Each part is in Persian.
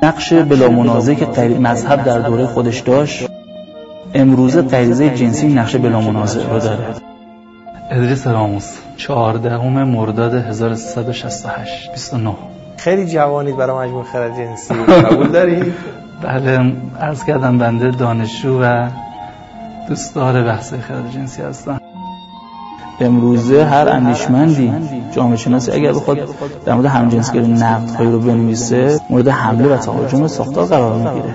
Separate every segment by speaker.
Speaker 1: نقش بلا منازعه که مذهب در دوره خودش داشت، امروزه غریزه جنسی نقش بلا منازعه رو داره. ادریس راموس، 14 مرداد 1368 29.
Speaker 2: خیلی جوانید برای مجموعه خرد جنسی، قبول دارید؟
Speaker 1: بله، عرض کردم بنده دانشجو و دوستدار بحث خرد جنسی هستم. امروزه هر اندیشمندی جامعه شناسی اگر بخواد در مورد همجنسگری نقدهایی رو بنویسه، مورد حمله و تهاجم ساختار قرار میگیره.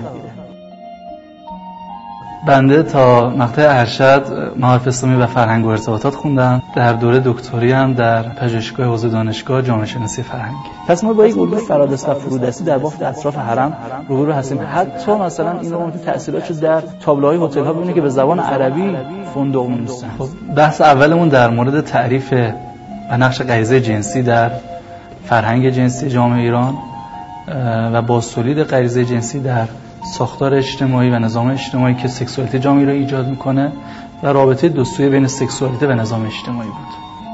Speaker 1: بنده تا مقطع ارشد معارف اسلامی و فرهنگ و ارتباطات خوندم. در دوره دکتری هم در پژوهشگاه حوزه دانشگاه جامعه شناسی فرهنگی. پس ما با یک الگوی فرادست و فرودستی در بافت اطراف حرم روبرو هستیم. حتی مثلا این رو ممکن تاثیراتش در تابلوهای هتل ها ببینید که به زبان عربی فندق می‌نویسن. خب بحث اولمون در مورد تعریف و نقش غریزه جنسی در فرهنگ جنسی جامعه ایران و بازتولید غریزه جنسی در ساختار اجتماعی و نظام اجتماعی که سکسوالیته جامعه را ایجاد میکنه و رابطه دو سویه بین سکسوالیته و نظام اجتماعی بود.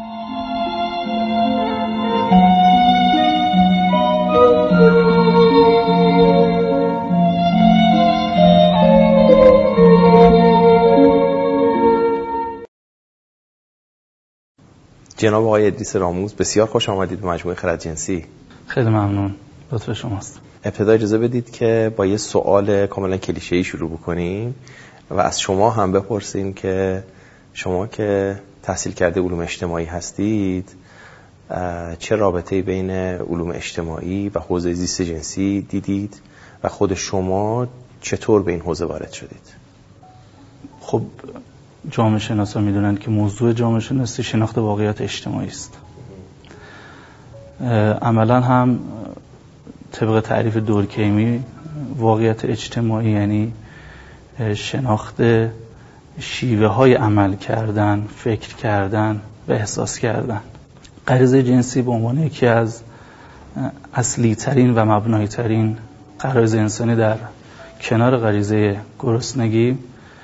Speaker 2: جناب آقای ادریس راموس، بسیار خوش آمدید به مجموعه خرد جنسی.
Speaker 1: خیلی ممنون، لطف شماست.
Speaker 2: ابتدا اجازه بدید که با یه سوال کاملا کلیشه‌ای شروع بکنیم و از شما هم بپرسیم که شما که تحصیل کرده علوم اجتماعی هستید، چه رابطه‌ای بین علوم اجتماعی و حوزه زیست جنسی دیدید و خود شما چطور به این حوزه وارد شدید؟
Speaker 1: خب جامعه شناسا میدونن که موضوع جامعه شناسی شناخت واقعیت اجتماعی است. عملا هم طبق تعریف دورکیمی واقعیت اجتماعی یعنی شناخت شیوه های عمل کردن، فکر کردن و احساس کردن. غریزه جنسی به عنوان یکی از اصلی ترین و مبنایی ترین غرایز انسانی در کنار غریزه گرسنگی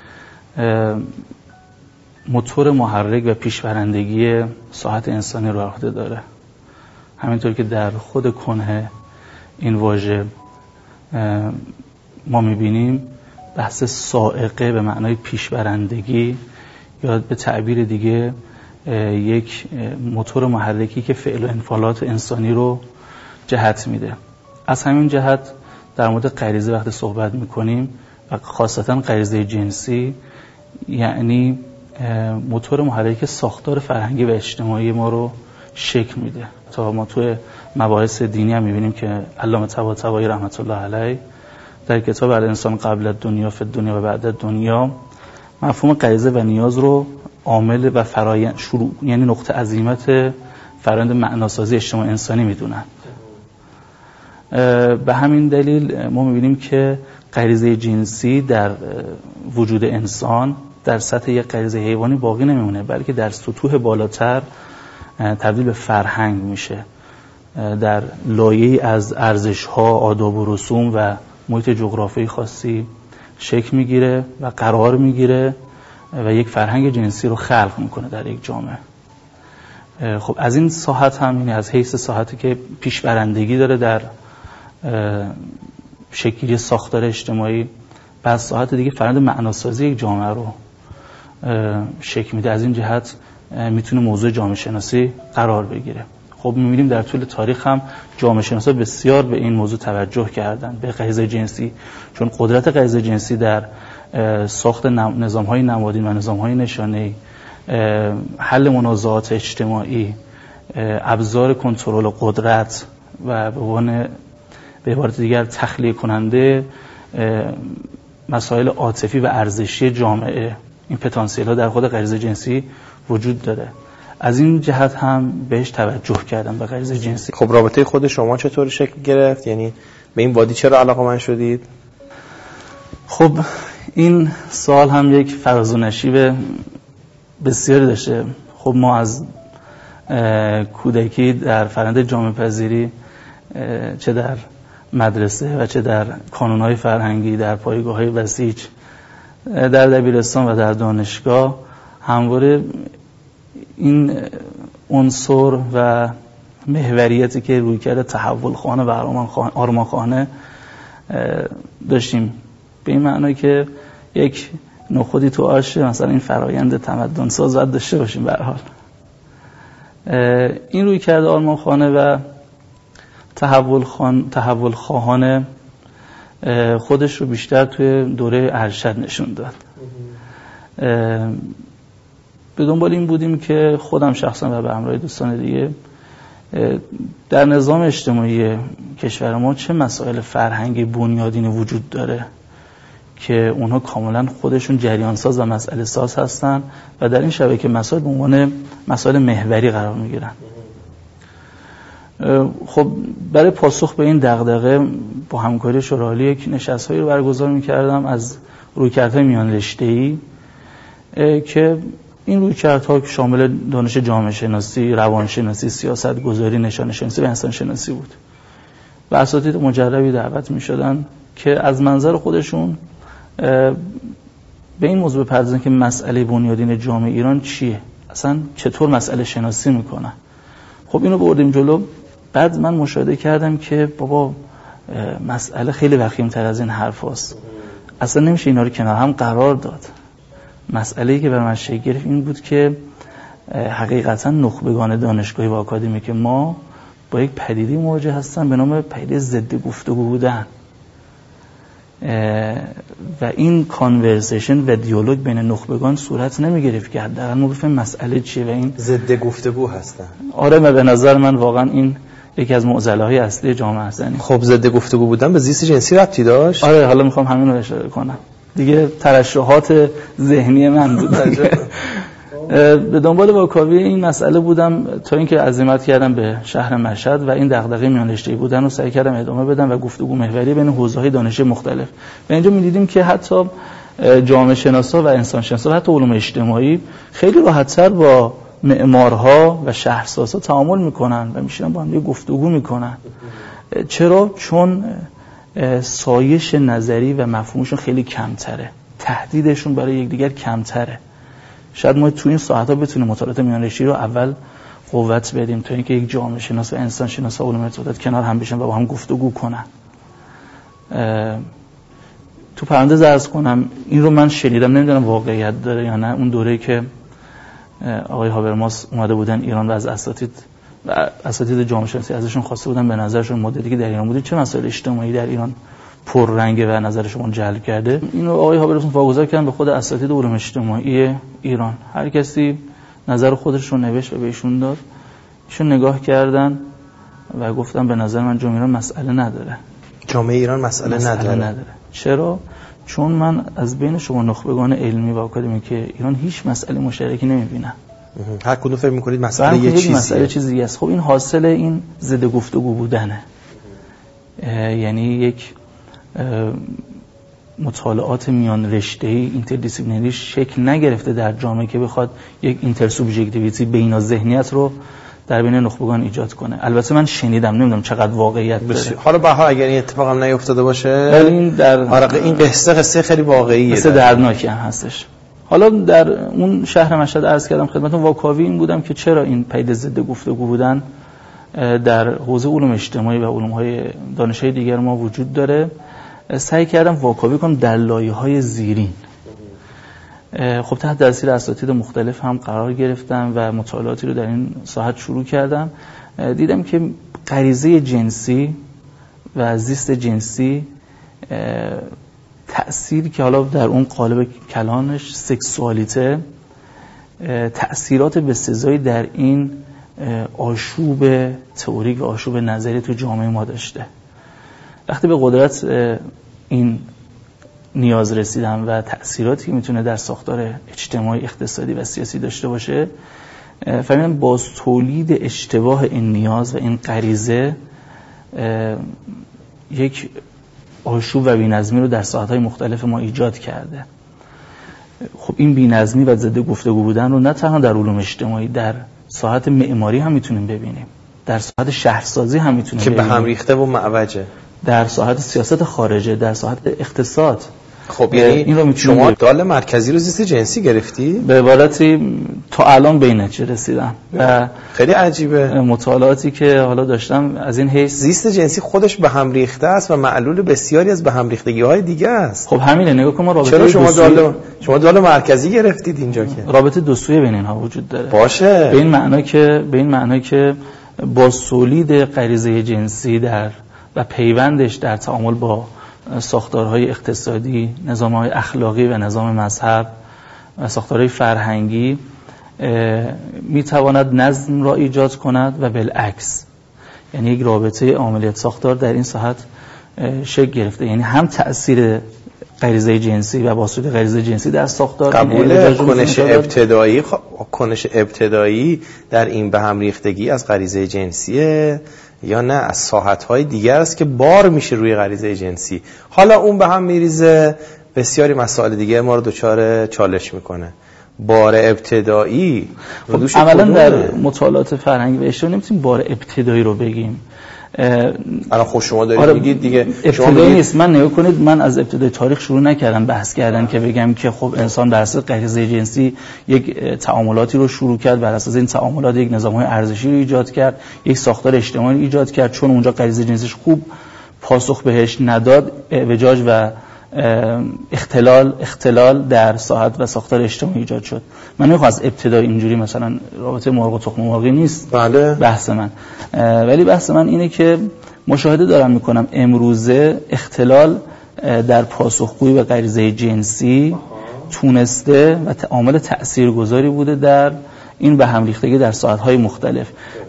Speaker 1: موتور محرک و پیشبرندگی ساحت انسانی رو عهده داره. همینطور که در خود کنه این واژه ما میبینیم بحث سائقه به معنای پیشبرندگی یا به تعبیر دیگه یک موتور محرکی که فعل و انفعالات انسانی رو جهت میده. از همین جهت در مورد غریزه وقتی صحبت میکنیم و خاصتا غریزه جنسی، یعنی موتور محرک ساختار فرهنگی و اجتماعی ما رو شکل میده. تا ما توی مباحث دینی هم میبینیم که علامه طباطبایی رحمت الله علیه در کتاب الانسان قبل الدنیا فی الدنیا و بعد الدنیا مفهوم غریزه و نیاز رو عامل و فرایند شروع، یعنی نقطه عزیمت فرآیند معناسازی اجتماع انسانی میدونن. به همین دلیل ما میبینیم که غریزه جنسی در وجود انسان در سطح یک غریزه حیوانی باقی نمیمونه، بلکه در سطوح بالاتر تبدیل به فرهنگ میشه، در لایه‌ای از ارزش‌ها، آداب و رسوم و محیط جغرافیایی خاصی شکل میگیره و قرار میگیره و یک فرهنگ جنسی رو خلق میکنه در یک جامعه. خب از این ساحت هم، یعنی از حیث ساحتی که پیشبرندگی داره در شکلی ساختار اجتماعی، بعد ساحت دیگه فرآیند معناسازی یک جامعه رو شکل میده. از این جهت میتونه موضوع جامعه شناسی قرار بگیره. خب می‌بینیم در طول تاریخ هم جامعه شناسا بسیار به این موضوع توجه کردن، به غریزه جنسی، چون قدرت غریزه جنسی در ساخت نظام‌های نمادین و نظام‌های نشانه‌ای، حل منازعات اجتماعی، ابزار کنترل قدرت و به عبارت دیگر تخلیه کننده مسائل عاطفی و ارزشی جامعه، این پتانسیل‌ها در خود غریزه جنسی وجود داره. از این جهت هم بهش توجه کردم به غریزه جنسی.
Speaker 2: خب رابطه خود شما چطور شکل گرفت؟ یعنی به این وادی چرا علاقه‌مند شدید؟
Speaker 1: خب این سوال هم یک فراز و نشیب بسیاری داشته. خب ما از کودکی در فرآیند جامعه پذیری، چه در مدرسه و چه در کانون‌های فرهنگی، در پایگاه‌های بسیج، در دبیرستان و در دانشگاه، همواره این عنصر و محوریتی که روی کرده تحول خانه و آرمان خانه داشتیم، به این معنی که یک نخودی تو آشه، مثلا این فرایند تمدن ساز باید داشته باشیم. به هر حال این روی کرده آرمانخانه و تحول خواهانه خودش رو بیشتر توی دوره ارشد نشون داد. به دنبال این بودیم که خودم شخصا و به همراه دوستان دیگه در نظام اجتماعی کشور ما چه مسائل فرهنگی بنیادین وجود داره که اونها کاملا خودشون جریان ساز و مسئله ساز هستن و در این شبکه مسائل به عنوان مسائل محوری قرار میگیرن. خب برای پاسخ به این دغدغه با همکاری شورای یک نشست‌هایی رو برگزار می‌کردم از رویکردهای میان رشته‌ای که این رویکردها شامل دانش جامعه شناسی، روانشناسی، سیاست‌گذاری، نشان شناسی و انسان شناسی بود و اساتید مجربی دعوت می‌شدن که از منظر خودشون به این موضوع بپردازن که مسئله بنیادین جامعه ایران چیه، اصلا چطور مسئله شناسی میکنن. خب اینو بردیم جلو. بعد من مشاهده کردم که بابا مسئله خیلی وخیم‌تر از این حرف هست، اصلا نمیشه اینا رو کنار هم قرار داد. مسئله‌ای که بر من شکل گرفت این بود که حقیقتا نخبگان دانشگاهی و آکادمیک ما با یک پدیده مواجه هستن به نام پدیده ضد گفتگو بودن و این کانورسیشن و دیالوگ بین نخبگان صورت نمیگرفت که حداقل ما بفهمیم مسئله چیه و این
Speaker 2: ضد گفتگو هستن.
Speaker 1: آره، و به نظر من واقعا این یکی از معضله‌های اصلی جامعه هستن.
Speaker 2: خب ضد گفتگو بودن به زیست جنسی ربطی داشت؟
Speaker 1: آره، حالا میخوام همین رو اشاره کنم دیگه، ترشحات ذهنی من بود. به دنبال واکاوی این مسئله بودم تا اینکه عزیمت کردم به شهر مشهد و این دغدغه میان رشته‌ای بودن رو سعی کردم ادامه بدم و گفتگو محوری بین حوزه‌های دانشی مختلف. و اینجا می‌دیدیم که حتی جامعه شناسا و انسان شناسا و حتی علوم اجتماعی خیلی راحت‌تر با معمارها و شهرسازا تعامل می‌کنن و میشینن با هم گفتگو می‌کنن. چرا؟ چون سایش نظری و مفهومشون خیلی کمتره، تهدیدشون برای یکدیگر کمتره. شاید ما تو این ساعت‌ها بتونیم مطالعات میان رشته‌ای رو اول قوت بدیم تا اینکه یک جامعه شناس و انسان شناس و علوم ارتباطات کنار هم بشن و با هم گفتگو کنن. تو پرانتز عرض کنم این رو من شنیدم، نمیدونم واقعیت داره یا نه. اون دوره‌ای که آقای هابرماس اومده بودن ایران و از اساتید جامعه شناسی ازشون خواسته بودن به نظرشون مدتی که در ایران بودید چه مسائل اجتماعی در ایران پررنگه و نظر شما جلب کرده. اینو آقای هابرماس واگذار کردن به خود اساتید علوم اجتماعی ایران. هر کسی نظر خودش رو نوشت و بهشون داد. ایشون نگاه کردن و گفتن به نظر من جامعه ایران مسئله نداره.
Speaker 2: جامعه ایران مسئله نداره.
Speaker 1: چرا؟ چون من از بین شما نخبگان علمی و آکادمیک ایران هیچ مسئله مشترکی نمیبینم.
Speaker 2: هر کدوم فکر می‌کنید مسئله یه چیزیه.
Speaker 1: مسئله چیزی است. خب این حاصل این ضد گفتگو بودنه. یعنی یک مطالعات میان رشته‌ای اینتردیسیپلینری شکل نگرفته در جامعه که بخواد یک اینترسوبژکتیویتی بین ذهنیت رو در بین نخبگان ایجاد کنه. البته من شنیدم، نمیدونم چقدر واقعیت داره.
Speaker 2: حالا به هر اگر این اتفاق هم نیفتاده باشه،
Speaker 1: ولی این در
Speaker 2: این قصه خیلی واقعیه،
Speaker 1: قصه دردناکی هم هستش. حالا در اون شهر مشهد عرض کردم خدمتتون واکاوی این بودم که چرا این پدیده ضد گفتگو بودن در حوزه علوم اجتماعی و علوم‌های دانش‌های دیگر ما وجود داره. سعی کردم واکاوی کنم در لایه‌های زیرین. خب تحت تاثیر اساتید مختلف هم قرار گرفتم و مطالعاتی رو در این ساحت شروع کردم. دیدم که غریزه جنسی و زیست جنسی تأثیری که حالا در اون قالب کلانش سکسوالیته تأثیرات بسزایی در این آشوب تئوریک و آشوب نظری تو جامعه ما داشته. وقتی به قدرت این نیاز رسیدم و تأثیراتی که میتونه در ساختار اجتماعی، اقتصادی و سیاسی داشته باشه، فهمیدم باز تولید اشتباه این نیاز و این غریزه یک آشوب و بی‌نظمی رو در ساحت‌های مختلف ما ایجاد کرده. خب این بی‌نظمی و ضد گفتگو بودن رو نه تنها در علوم اجتماعی، در ساحت معماری هم میتونیم ببینیم، در ساحت شهرسازی هم میتونیم
Speaker 2: که
Speaker 1: ببینیم،
Speaker 2: به هم ریخته و معوجه،
Speaker 1: در ساحت سیاست خارجه، در ساحت اقتصاد.
Speaker 2: خب یعنی این رو شما دال مرکزی رو زیست جنسی گرفتی؟
Speaker 1: به عبارتی تا الان به این نتیجه رسیدم و
Speaker 2: خیلی عجیبه.
Speaker 1: مطالعاتی که حالا داشتم از این حیث
Speaker 2: زیست جنسی خودش به هم ریخته است و معلول بسیاری از به هم ریختگی‌های دیگه است.
Speaker 1: خب همینه، نگاه کن ما رابطه
Speaker 2: چرا شما دال مرکزی گرفتید اینجا که
Speaker 1: رابطه دو سویه بین اینها وجود داره.
Speaker 2: باشه.
Speaker 1: به این معنی که با تولید غریزه جنسی و پیوندش در تعامل با ساختارهای اقتصادی، نظام‌های اخلاقی و نظام مذهب و ساختارهای فرهنگی میتواند نظم را ایجاد کند و بالعکس، یعنی یک رابطه عاملیت ساختار در این ساحت شکل گرفته. یعنی هم تأثیر غریزه جنسی و بازسود غریزه جنسی در ساختار
Speaker 2: قبول کنش ابتدایی در این به هم ریختگی از غریزه جنسیه یا نه از ساحت‌های دیگر است که بار میشه روی غریزه جنسی؟ حالا اون به هم میریزه، بسیاری مسائل دیگه ما رو دچار چالش میکنه. بار ابتدایی
Speaker 1: اولا در مطالعات فرهنگی و اجتماعی نمیتونیم بار ابتدایی رو بگیم.
Speaker 2: الان خود شما دارید میگید دیگه
Speaker 1: ابتدایی نیست. من نگاه کنید، من از ابتدای تاریخ شروع نکردم بحث کردن که بگم که خب انسان بر اساس غریزه جنسی یک تعاملاتی رو شروع کرد، بر اساس این تعاملات یک نظام‌های ارزشی رو ایجاد کرد، یک ساختار اجتماعی رو ایجاد کرد، چون اونجا غریزه جنسیش خوب پاسخ بهش نداد، اعوجاج و اختلال در ساحت و ساختار اجتماعی ایجاد شد. من نمیخوام از ابتدا اینجوری مثلا رابطه مرغ و تخم مرغی نیست.
Speaker 2: بله.
Speaker 1: بحث من، ولی بحث من اینه که مشاهده دارم میکنم امروزه اختلال در پاسخگویی به غریزه جنسی تونسته و عامل تاثیرگذاری بوده در این به هم ریختگی در ساحت‌های مختلف.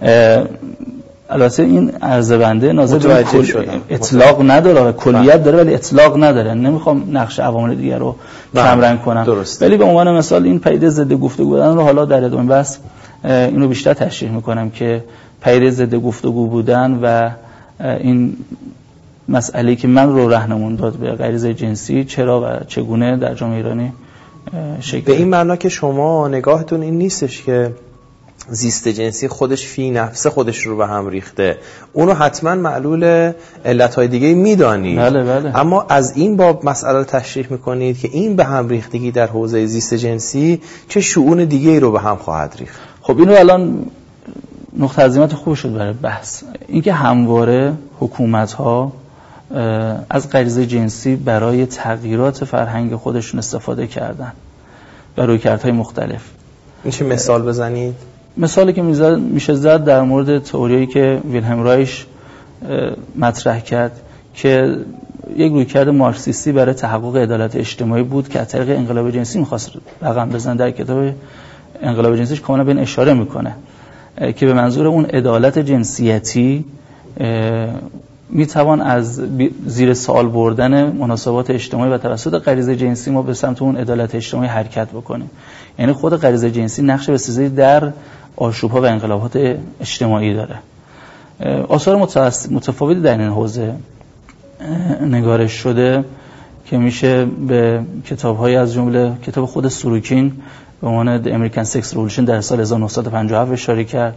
Speaker 1: البته این عرض بنده ناظر به اطلاق نداره و کلیت داره ولی اطلاق نداره. نمیخوام نقش عوامل دیگر رو کمرنگ کنم، ولی به عنوان مثال این پدیده ضد گفتگو بودن رو حالا در ادامه بحث اینو بیشتر تشریح میکنم که پدیده ضد گفتگو بودن و این مسئله‌ای که من رو راهنمون داد به غریزه جنسی چرا و چگونه در جامعه ایرانی شکل
Speaker 2: به این معنا که شما نگاهتون این نیستش که زیست جنسی خودش فی نفسه خودش رو به هم ریخته، اونو حتما معلول علتهای دیگه میدانی.
Speaker 1: بله.
Speaker 2: اما از این باب مسئله رو تشریح میکنید که این به هم ریختگی در حوزه زیست جنسی چه شؤون دیگه ای رو به هم خواهد ریخت.
Speaker 1: خب اینو الان نقطه عظیمت خوب شد برای بحث، اینکه همواره حکومت‌ها از غریزه جنسی برای تغییرات فرهنگ خودشون استفاده کردن و رویکردهای مختلف.
Speaker 2: میشه مثال بزنید؟
Speaker 1: مثالی که میشه زد در مورد تئوریایی که ویلهلم رایش مطرح کرد که یک رویکرد مارکسیستی برای تحقق عدالت اجتماعی بود که از طریق انقلاب جنسی می‌خواست رقم بزنه. در کتاب انقلاب جنسیش کاملا به این اشاره میکنه که به منظور اون عدالت جنسیتی میتوان از زیر سوال بردن مناسبات اجتماعی و توسط غریزه جنسی ما به سمت اون عدالت اجتماعی حرکت بکنیم. یعنی خود غریزه جنسی نقش بسیاری در آشوب‌ها و انقلابات اجتماعی داره. آثار متفاوتی در این حوزه نگارش شده که میشه به کتاب‌های از جمله کتاب خود سوروکین به عنوان The American Sex Revolution در سال 1957 اشاره کرد،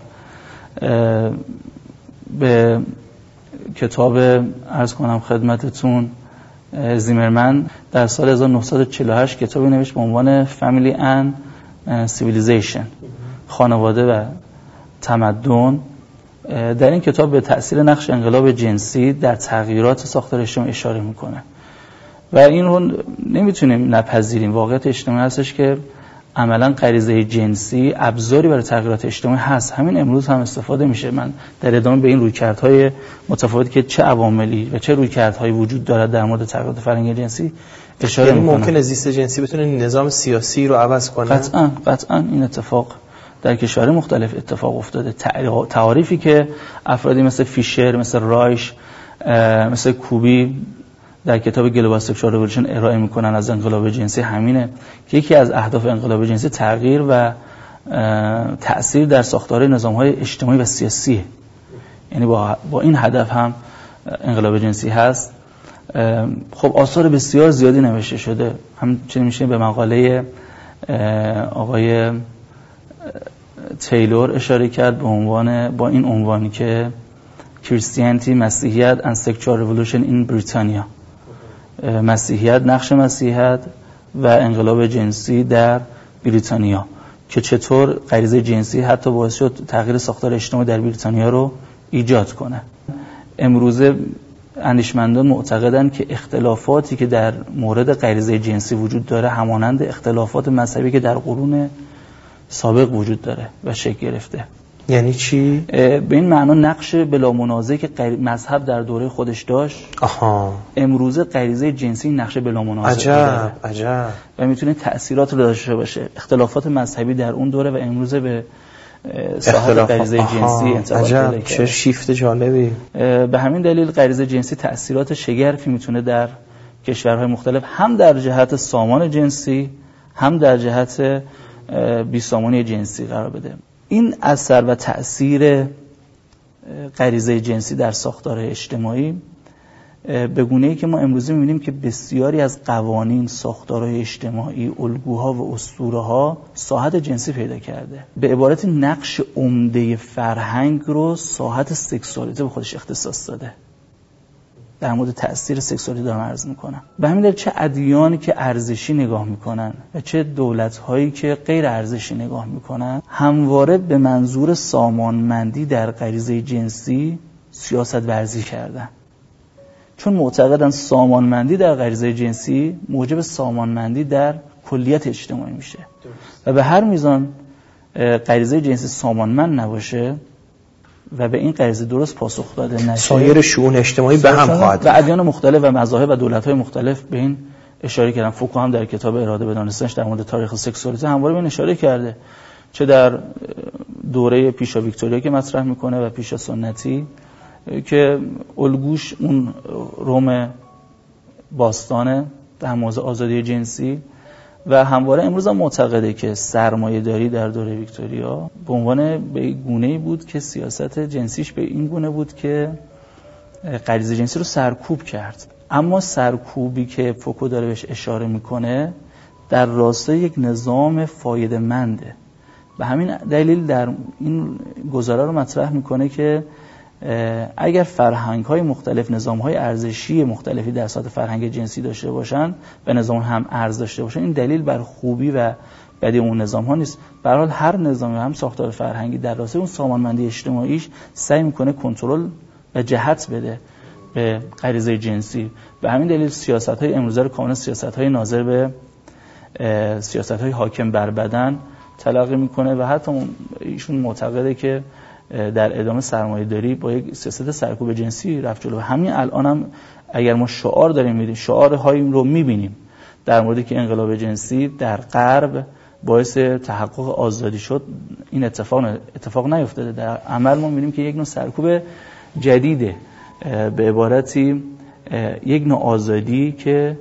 Speaker 1: به کتاب عرض کنم خدمتتون زیمرمن در سال 1948 کتابی نوشت به عنوان Family and Civilization، خانواده و تمدن. در این کتاب به تأثیر نقش انقلاب جنسی در تغییرات ساختار اجتماعی اشاره میکنه و این رو نمیتونیم نپذیریم. واقعیت اجتماعی هستش که عملاً غریزه جنسی ابزاری برای تغییرات اجتماعی هست، همین امروز هم استفاده میشه. من در ادامه به این رویکردهای متفاوتی که چه عواملی و چه رویکردهایی وجود دارد در مورد تغییرات فرهنگی جنسی اشاره میکنم.
Speaker 2: ممکنه زیست جنسی بتونه نظام سیاسی رو عوض کنه؟
Speaker 1: قطعاً این اتفاق در کشور مختلف اتفاق افتاده. تعاریفی که افرادی مثل فیشر، مثل رایش، مثل کوبی در کتاب گلوبال سکشوال رولوشن ارائه میکنن از انقلاب جنسی همینه که یکی از اهداف انقلاب جنسی تغییر و تأثیر در ساختار نظام‌های اجتماعی و سیاسیه. یعنی با این هدف هم انقلاب جنسی هست. خب آثار بسیار زیادی نوشته شده، همچنین میشه به مقاله آقای تیلور اشاره کرد با این عنوانی که Christianity مسیحیت and Sexual Revolution in Britannia. مسیحیت، نقش مسیحیت و انقلاب جنسی در بریتانیا که چطور غریزه جنسی حتی باعث شد تغییر ساختار اجتماعی در بریتانیا رو ایجاد کنه. امروزه اندیشمندان معتقدند که اختلافاتی که در مورد غریزه جنسی وجود داره همانند اختلافات مذهبی که در قرون سابق وجود داره و شکل گرفته.
Speaker 2: یعنی چی؟
Speaker 1: به این معنا نقش بلا منازعه که مذهب در دوره خودش داشت، امروزه غریزه جنسی نقش بلا منازعه داره.
Speaker 2: عجب.
Speaker 1: و میتونه تأثیرات رو داشته باشه. اختلافات مذهبی در اون دوره و امروزه به صاحب غریزه جنسی انتقال پیدا کرده.
Speaker 2: چه شیفت جالبی.
Speaker 1: به همین دلیل غریزه جنسی تأثیرات شگرفی میتونه در کشورهای مختلف هم در جهت سامان جنسی هم در جهت بیسامانی جنسی قرار بده. این اثر و تأثیر غریزه جنسی در ساختار اجتماعی به گونه‌ای که ما امروزه می‌بینیم که بسیاری از قوانین، ساختارهای اجتماعی، الگوها و اسطوره‌ها ساحت جنسی پیدا کرده. به عبارت نقش عمده فرهنگ رو ساحت سکسوالیته به خودش اختصاص داده. در مورد تأثیر سکسوالیته دارم عرض میکنم. به همین دلیل چه ادیانی که ارزشی نگاه میکنن و چه دولت‌هایی که غیر ارزشی نگاه میکنن همواره به منظور سامانمندی در غریزه جنسی سیاست ورزی کردن، چون معتقدن سامانمندی در غریزه جنسی موجب سامانمندی در کلیت اجتماعی میشه و به هر میزان غریزه جنسی سامانمند نباشه و به این غریزه درست پاسخ داده نشه،
Speaker 2: سایر شؤون اجتماعی به هم خواهد.
Speaker 1: و ادیان مختلف و مذاهب و دولت‌های مختلف به این اشاره کردن. فوکو هم در کتاب اراده به دانستنش در مورد تاریخ سکسوالیته همواره به این اشاره کرده، چه در دوره پیشا ویکتوریا که مطرح میکنه و پیشا سنتی که الگوش اون روم باستانه در موضوع آزادی جنسی و همواره امروز هم معتقده که سرمایه‌داری در دوره ویکتوریا به عنوان به گونه‌ای بود که سیاست جنسیش به این گونه بود که غریزه جنسی رو سرکوب کرد. اما سرکوبی که فوکو داره بهش اشاره میکنه در راستای یک نظام فایده‌منده. به همین دلیل در این گزاره رو مطرح میکنه که اگر فرهنگ‌های مختلف نظام‌های ارزشی مختلفی در سطح فرهنگ جنسی داشته باشن و نظام هم ارز داشته باشن، این دلیل بر خوبی و بدی اون نظام‌ها نیست. به هر حال هر نظامی هم ساختار فرهنگی در راستای اون سامانمندی اجتماعیش سعی می‌کنه کنترل و جهت بده به غریزه جنسی. به همین دلیل سیاست‌های امروزه رو کاملا سیاست‌های ناظر به سیاست‌های حاکم بر بدن تلقی می‌کنه و حتی ایشون معتقده که در ادامه سرمایه‌داری با یک سیاست سرکوب جنسی رفت جلو. همین الان هم اگر ما شعار داریم می‌بینیم، شعارهایی رو می‌بینیم در موردی که انقلاب جنسی در غرب باعث تحقق آزادی شد، این اتفاق نیفتاده. در عمل ما می‌بینیم که یک نوع سرکوب جدیده، به عبارتی یک نوع آزادی که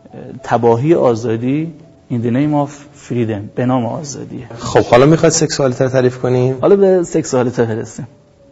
Speaker 1: تباهی آزادی in the name of freedom، به نام آزادیه.
Speaker 2: خب حالا میخواد سکسوالیته رو تعریف کنیم؟
Speaker 1: حالا به سکسوالیته برسیم.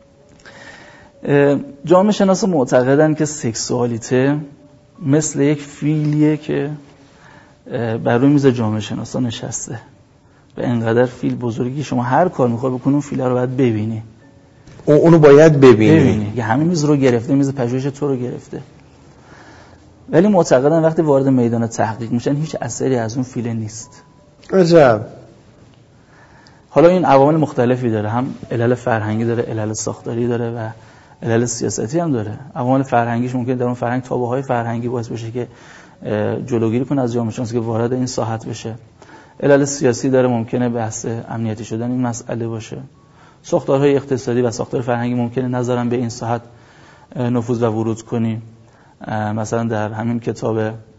Speaker 1: جامعه شناسا معتقدن که سکسوالیته مثل یک فیلیه که بر روی میز جامعه شناسا نشسته و اینقدر فیل بزرگی شما هر کار میخوای بکنی اون فیله رو باید ببینی.
Speaker 2: اونو باید ببینی.
Speaker 1: یه همین میز رو گرفته، میز پژوهش تو رو گرفته. ولی معتقدن وقتی وارد میدان تحقیق میشن هیچ اثری از اون فیله نیست.
Speaker 2: عجب.
Speaker 1: حالا این عوامل مختلفی داره، هم علل فرهنگی داره، علل ساختاری داره و علل سیاستی هم داره. عوامل فرهنگیش ممکنه در اون فرهنگ تابعهای فرهنگی باعث بشه که جلوگیری کنه از جامعه شناسی که وارد این ساحت بشه. علل سیاسی داره، ممکنه بحث امنیتی شدن این مسئله باشه. ساختارهای اقتصادی و ساختار فرهنگی ممکنه نذارن به این ساحت نفوذ و ورود کنی. مثلا در همین کتاب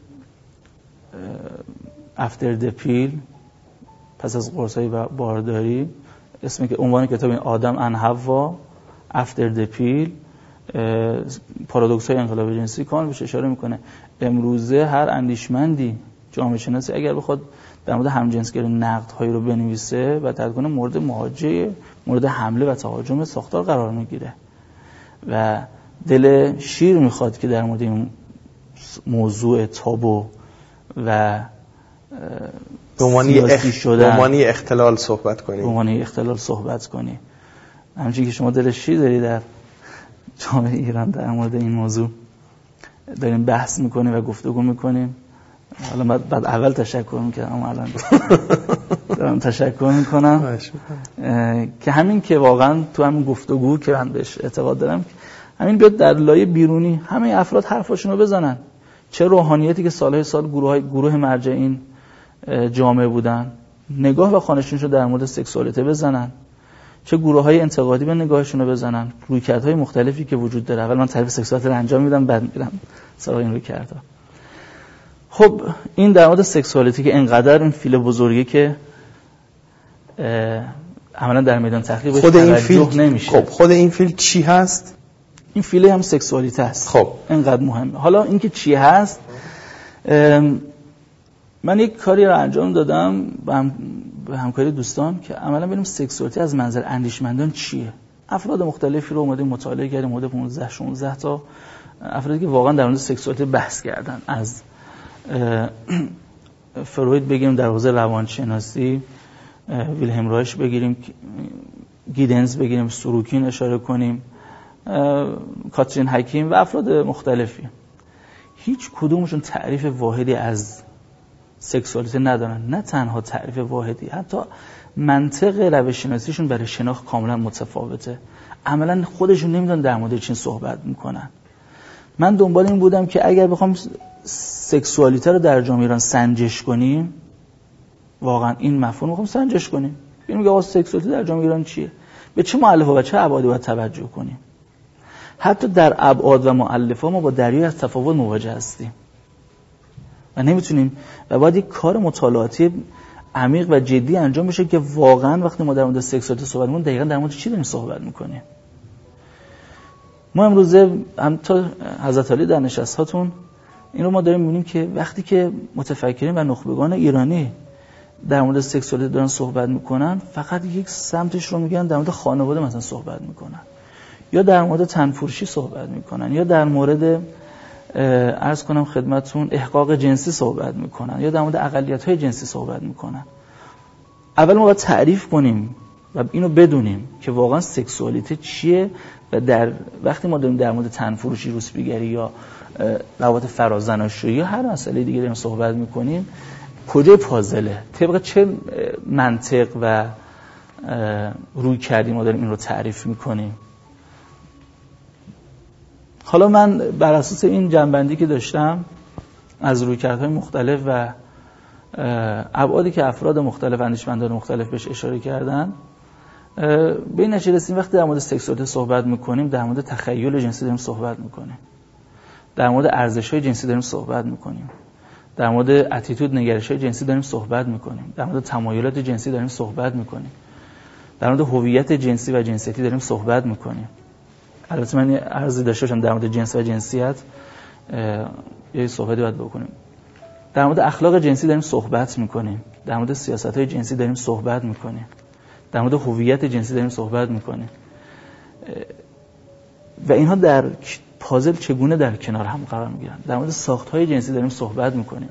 Speaker 1: افتر د پیل، پس از قرص‌های بارداری، اسمی که عنوان کتاب این آدم ان حوا افتر د پیل، پارادوکس‌های انقلاب جنسی کامل بهش اشاره میکنه. امروزه هر اندیشمندی جامعه شناسی اگر بخواد در مورد همجنسگرایی نقدهایی رو بنویسه و تدوین مورد مواجهه، مورد حمله و تهاجم ساختار قرار میگیره و دل شیر میخواد که در مورد این موضوع تابو و
Speaker 2: به عنوان اختلال صحبت کنی.
Speaker 1: به عنوان اختلال صحبت کنی. همچنین که شما دل شیر داری در جامعه ایران در مورد این موضوع داریم بحث میکنیم و گفتگو میکنیم. حالا بعد اول تشکر میکنم، اما الان دارم تشکر میکنم که همین که واقعا تو همین گفتگو که من بهش اعتقاد دارم، همین بیاد در لایه بیرونی همه افراد حرفاشون رو بزنن. چه روحانیتی که سالهای سال گروه مرجع این جامعه بودن، نگاه و خوانشونشو در مورد سکسوالیته بزنن، چه گروه‌های انتقادی به نگاهشون رو بزنن، رویکردهای مختلفی که وجود داره. اول من تعریف سکسوالیته رو انجام میدم، بعد میرم سراغ این رویکردها. خب این در مورد سکسوالیته که اینقدر این فیل بزرگی که عملا در میدان تحقیق
Speaker 2: خود این فیل
Speaker 1: نمیشه.
Speaker 2: خب خود این فیل چی هست؟
Speaker 1: این فیل هم سکسوالیته است.
Speaker 2: خب
Speaker 1: اینقدر مهمه. حالا اینکه چی هست، من یک کاری رو انجام دادم به همکاری دوستان که عملا ببینیم سکسوالیته از منظر اندیشمندان چیه. افراد مختلفی رو اومدیم مطالعه کردیم، مورد 15-16 تا افرادی که واقعا در مورد سکسوالیته بحث کردن، از فروید بگیریم در حوزه روانشناسی، ویلهلم رایش بگیریم، گیدنز بگیریم، سوروکین اشاره کنیم، کاترین حکیم و افراد مختلفی. هیچ کدومشون تعریف واحدی از سکسوالیته ندارن. نه تنها تعریف واحدی، حتی منطق روش‌شناسیشون برای شناخت کاملا متفاوته. عملا خودشون نمیدونن در مورد چی صحبت میکنن. من دنبال این بودم که اگر بخوام سکسوالیته رو در جامعه ایران سنجش کنیم، واقعا این مفهوم رو بخوام سنجش کنیم، ببینیم که آقا سکسوالیته در جامعه ایران چیه، به چه مؤلفه‌ها و چه ابعادی باید توجه کنیم. حتی در ابعاد و مؤلفه‌ها ما با دریای از تفاوت مواجه هستیم و نمیتونیم، و باید یک کار مطالعاتی عمیق و جدی انجام بشه که واقعا وقتی ما در مورد سکسوالیته صحبت می‌کنیم دقیقاً در مورد چی داریم صحبت می‌کنیم. ما امروزه هم تا حضرت علی در نشست‌هاتون این رو ما داریم می‌بینیم که وقتی که متفکرین و نخبگان ایرانی در مورد سکسوالیته دارن صحبت می‌کنن، فقط یک سمتش رو میگن در مورد خانواده مثلا صحبت می‌کنن، یا در مورد تنفروشی صحبت می‌کنن، یا در مورد عرض کنم خدمتون احقاق جنسی صحبت میکنن، یا در مورد اقلیت‌های جنسی صحبت میکنن. اول ما باید تعریف کنیم و اینو بدونیم که واقعا سکسوالیته چیه و در وقتی ما داریم در مورد تنفروشی، روسپیگری یا روابط فرازناشویی یا هر مسئله دیگه داریم صحبت میکنیم، کجای پازله، طبق چه منطق و روی کردیم ما داریم این رو تعریف میکنیم. حالا من بر اساس این جنبندی که داشتم از رویکردهای مختلف و ابعادی که افراد مختلف، اندیشمندان مختلف بهش اشاره کردن، به این نتیجه رسیدیم وقتی در مورد سکسوالیته صحبت میکنیم در مورد تخیل جنسی داریم صحبت میکنیم، در مورد ارزش‌های جنسی داریم صحبت میکنیم، در مورد اتیتود، نگرش‌های جنسی داریم صحبت میکنیم، در مورد تمایلات جنسی داریم صحبت میکنیم، در مورد هویت جنسی و جنسیتی داریم صحبت میکنیم. البته من عرضی داشته باشم در مورد جنس و جنسیت یه صحبتی باید بکنیم. در مورد اخلاق جنسی داریم صحبت میکنیم، در مورد سیاست‌های جنسی داریم صحبت میکنیم، در مورد هویت جنسی داریم صحبت میکنیم و اینها در پازل چگونه در کنار هم قرار میگیرن. در مورد ساخت‌های جنسی داریم صحبت میکنیم.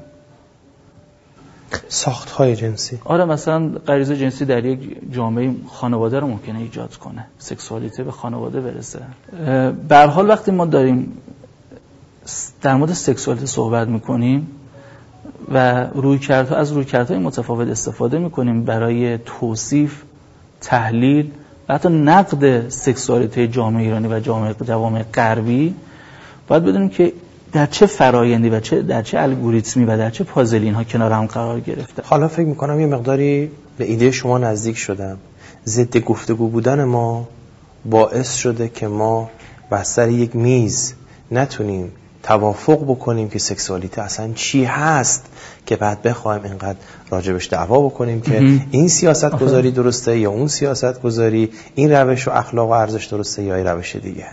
Speaker 2: ساخت‌های جنسی،
Speaker 1: آره، مثلا غریزه جنسی در یک جامعه خانواده رو ممکنه ایجاد کنه، سکسوالیته به خانواده برسه. به هر حال وقتی ما داریم در مورد سکسوالیته صحبت میکنیم و رویکردهای متفاوت استفاده میکنیم برای توصیف، تحلیل و حتی نقد سکسوالیته جامعه ایرانی و جوامع غربی، باید بدونیم که در چه فرایندی و در چه الگوریتمی و در چه پازلی اینها کنار هم قرار گرفته.
Speaker 2: حالا فکر میکنم یه مقداری به ایده شما نزدیک شدم. ضد گفتگو بودن ما باعث شده که ما بستر یک میز نتونیم توافق بکنیم که سکسوالیته اصلا چی هست، که بعد بخوایم اینقدر راجبش دعوا بکنیم که این سیاست گذاری درسته یا اون سیاست گذاری، این روش و اخلاق و ارزش درسته یا این روش دیگه.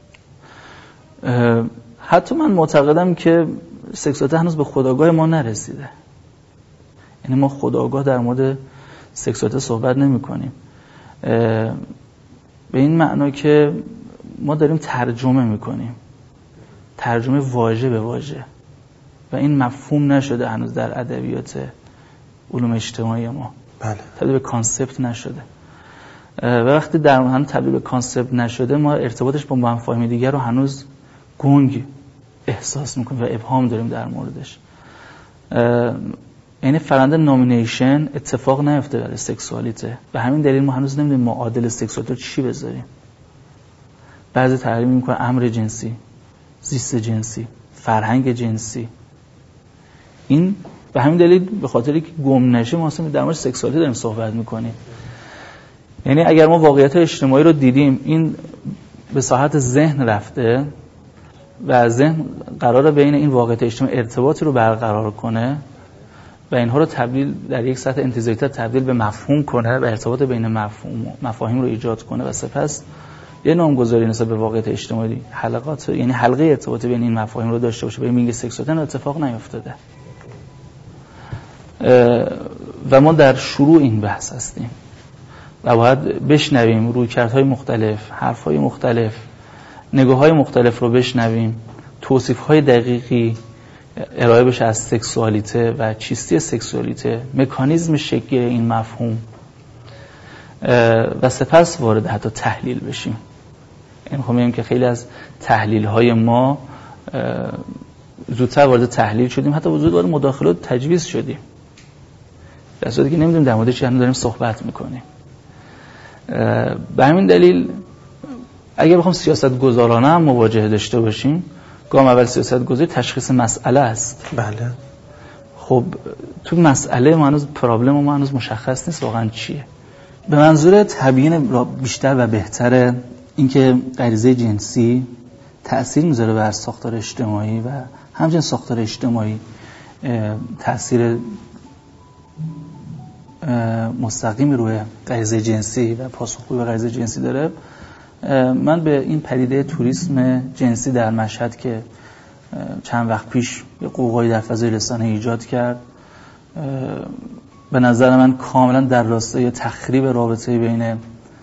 Speaker 1: حتی من معتقدم که سکسوالیته هنوز به خودآگاه ما نرسیده. یعنی ما خودآگاه در مورد سکسوالیته صحبت نمی کنیم، به این معنا که ما داریم ترجمه می کنیم، ترجمه واژه به واژه، و این مفهوم نشده هنوز در ادبیات علوم اجتماعی ما.
Speaker 2: بله.
Speaker 1: تبدیل به کانسپت نشده و وقتی در هم تبدیل به کانسپت نشده، ما ارتباطش با مفاهیم دیگر رو هنوز گنگ احساس میکنیم و ابهام داریم در موردش. یعنی فرآیند نامینیشن اتفاق نیفته برای سکسوالیته، به همین دلیل ما هنوز نمیدونیم معادل سکسوالیته چی بذاریم. بعضی تعریف میکنن امر جنسی، زیست جنسی، فرهنگ جنسی. این به همین دلیل به خاطر که گم نشه ما اصلا در مورد سکسوالیته داریم صحبت میکنیم. یعنی اگر ما واقعیت اجتماعی رو دیدیم، این به ساحت ذهن رفته و ذهن قراره بین این واقعیت اجتماعی ارتباطی رو برقرار کنه و اینها رو تبدیل در یک سطح انتزاعیت تبدیل به مفهوم کنه و ارتباط بین مفاهیم رو ایجاد کنه و سپس یه نامگذاری نسبت به واقعیت اجتماعی حلقات، یعنی حلقه ارتباط بین این مفاهیم رو داشته باشه. به این میگه سکسوالیته اتفاق نیفتاده و ما در شروع این بحث هستیم و باید بشنویم رویکردهای مختلف، حرفهای مختلف، نگاه‌های مختلف رو بشنویم، توصیف‌های دقیقی ارائه بشه از سکسوالیته و چیستی سکسوالیته، مکانیزم شکل این مفهوم و سپس وارد حتی تحلیل بشیم. این میخوام بگم که خیلی از تحلیل‌های ما زودتر وارد تحلیل شدیم، حتی وجود وارد مداخلات تجویز شدیم، در صورتی که نمیدونیم در مورد چی داریم صحبت میکنیم. به همین دلیل اگر بخوام سیاست گذارانه هم مواجهه داشته باشیم، گام اول سیاست گذاری تشخیص مسئله است.
Speaker 2: بله.
Speaker 1: خب تو مسئله ما هنوز پرابلم ما هنوز مشخص نیست واقعا چیه. به منظور تبیین بیشتر و بهتر اینکه غریزه جنسی تأثیر میذاره بر ساختار اجتماعی و همچنین ساختار اجتماعی تأثیر مستقیمی روی غریزه جنسی و پاسخگویی به غریزه جنسی داره، من به این پدیده توریسم جنسی در مشهد که چند وقت پیش یه قوقایی در فضای رسانه ایجاد کرد، به نظر من کاملا در راستای تخریب رابطه بین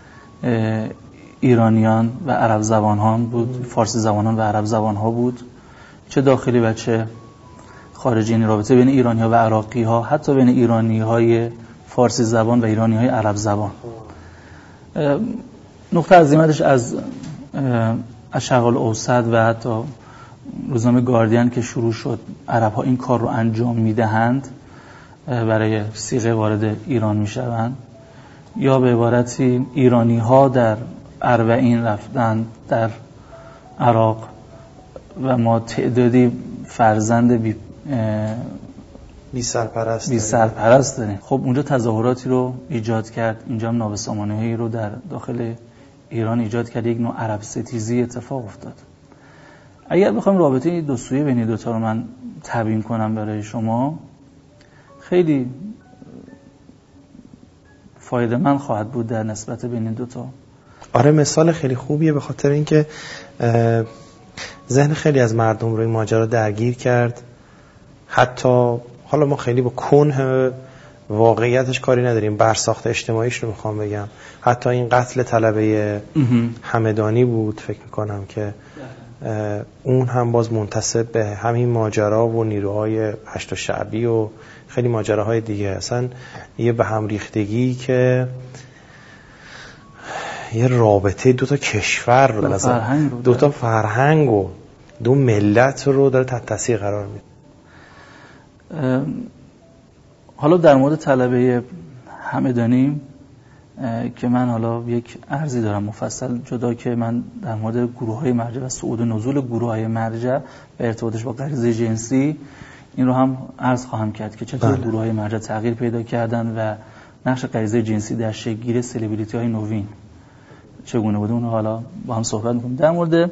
Speaker 1: ایرانیان و عرب زبانان بود، فارسی زبانان و عرب زبانها بود، چه داخلی و چه خارجی. این رابطه بین ایرانی‌ها و عراقی‌ها، حتی بین ایرانی‌های فارسی زبان و ایرانی‌های عرب زبان. نقطه عظیمتش از شرق الاوسط و حتی روزنامه گاردین که شروع شد عرب‌ها این کار رو انجام می‌دهند، برای صیغه وارد ایران می‌شوند، یا به عبارتی ایرانی‌ها در اربعین رفتن در عراق و ما تعدادی فرزند بی سرپرست داریم. خب اونجا تظاهراتی رو ایجاد کرد، اینجا هم نابسامانی‌هایی رو در داخل ایران ایجاد کرد، یک نوع عرب ستیزی اتفاق افتاد. اگر بخوایم رابطه دو سویه بین دو تا رو من تبیین کنم برای شما، خیلی فایده‌مند خواهد بود در نسبت بین دو تا.
Speaker 2: آره مثال خیلی خوبیه، به خاطر اینکه ذهن خیلی از مردم رو این ماجرا درگیر کرد. حتی حالا ما خیلی با کنه واقعیتش کاری نداریم، برساخت اجتماعیش رو میخوام بگم. حتی این قتل طلبه همدانی بود، فکر میکنم که اون هم باز منتسب به همین ماجرا و نیروهای هشت شعبی و خیلی ماجراهای دیگه. اصلا یه به هم ریختگی که یه رابطه دو تا کشور رو، دو تا فرهنگ و دو ملت رو داره تحت تاثیر قرار میده.
Speaker 1: حالا در مورد طلبه همدانی که من حالا یک عرضی دارم مفصل، جدا که من در مورد گروه‌های مرجع و صعود و نزول گروه‌های مرجع و ارتباطش با غریزه جنسی، این رو هم عرض خواهم کرد که چطور گروه‌های مرجع تغییر پیدا کردن و نقش غریزه جنسی در شکل‌گیری سلبریتی‌های نوین چگونه بوده، اون حالا با هم صحبت می‌کنیم. در مورد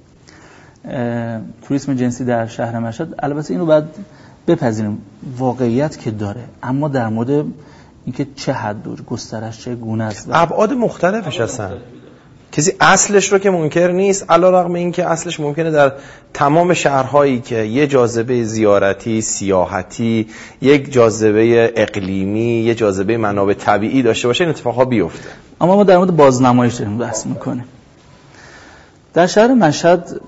Speaker 1: توریسم جنسی در شهر مشهد، البته اینو باید بپذیریم واقعیت که داره، اما در مورد اینکه چه حد و گسترش چه گونه است،
Speaker 2: ابعاد مختلفش هستن. کسی اصلش رو که منکر نیست، علیرغم اینکه اصلش ممکنه در تمام شهرهایی که یه جاذبه زیارتی، سیاحتی، یک جاذبه اقلیمی، یه جاذبه منابع طبیعی داشته باشه، این اتفاقها بیفته.
Speaker 1: اما ما در مورد بازنمایش داریم بحث میکنیم. در شهر مشهد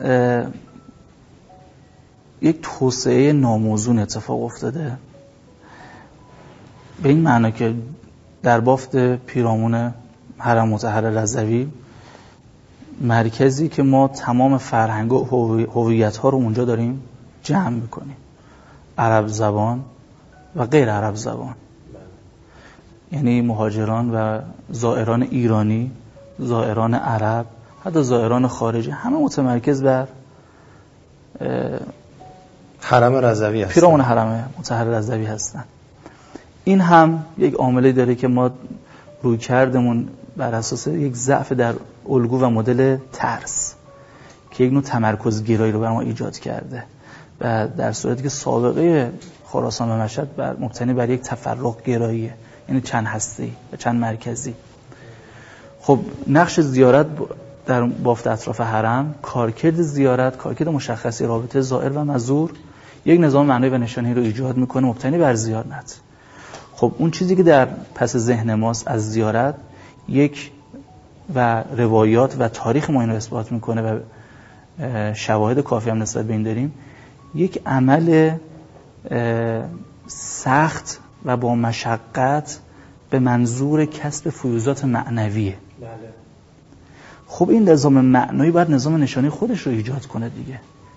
Speaker 1: یک توسعه ناموزون اتفاق افتاده، به این معنی که در بافت پیرامون حرم مطهر رضوی مرکزی که ما تمام فرهنگ و هویت ها رو اونجا داریم جمع میکنیم، عرب زبان و غیر عرب زبان، یعنی مهاجران و زائران ایرانی، زائران عرب، حتی زائران خارجی، همه متمرکز بر
Speaker 2: حرم رضوی هستن،
Speaker 1: پیرامون حرم مطهر رضوی هستن. این هم یک عاملی داره که ما روی کردمون بر اساس یک ضعف در الگو و مدل ترس که یک نوع تمرکز گرایی رو بر ما ایجاد کرده و در صورتی که سابقه خراسان و مشهد مبتنی بر یک تفرق گراییه، یعنی چند هستی و چند مرکزی. خب نقش زیارت در بافت اطراف حرم، کارکرد زیارت، کارکرد مشخصی رابطه زائر و مزور، یک نظام معنایی و نشانی رو ایجاد میکنه مبتنی بر زیارت. خب اون چیزی که در پس ذهن ماست از زیارت یک و روایات و تاریخ ما اینو اثبات میکنه و شواهد کافی هم نسبت به این داریم، یک عمل سخت و با مشقت به منظور کسب فیوزات معنویه.
Speaker 2: بله.
Speaker 1: خب این نظام معنایی باید نظام نشانی خودش رو ایجاد کنه دیگه.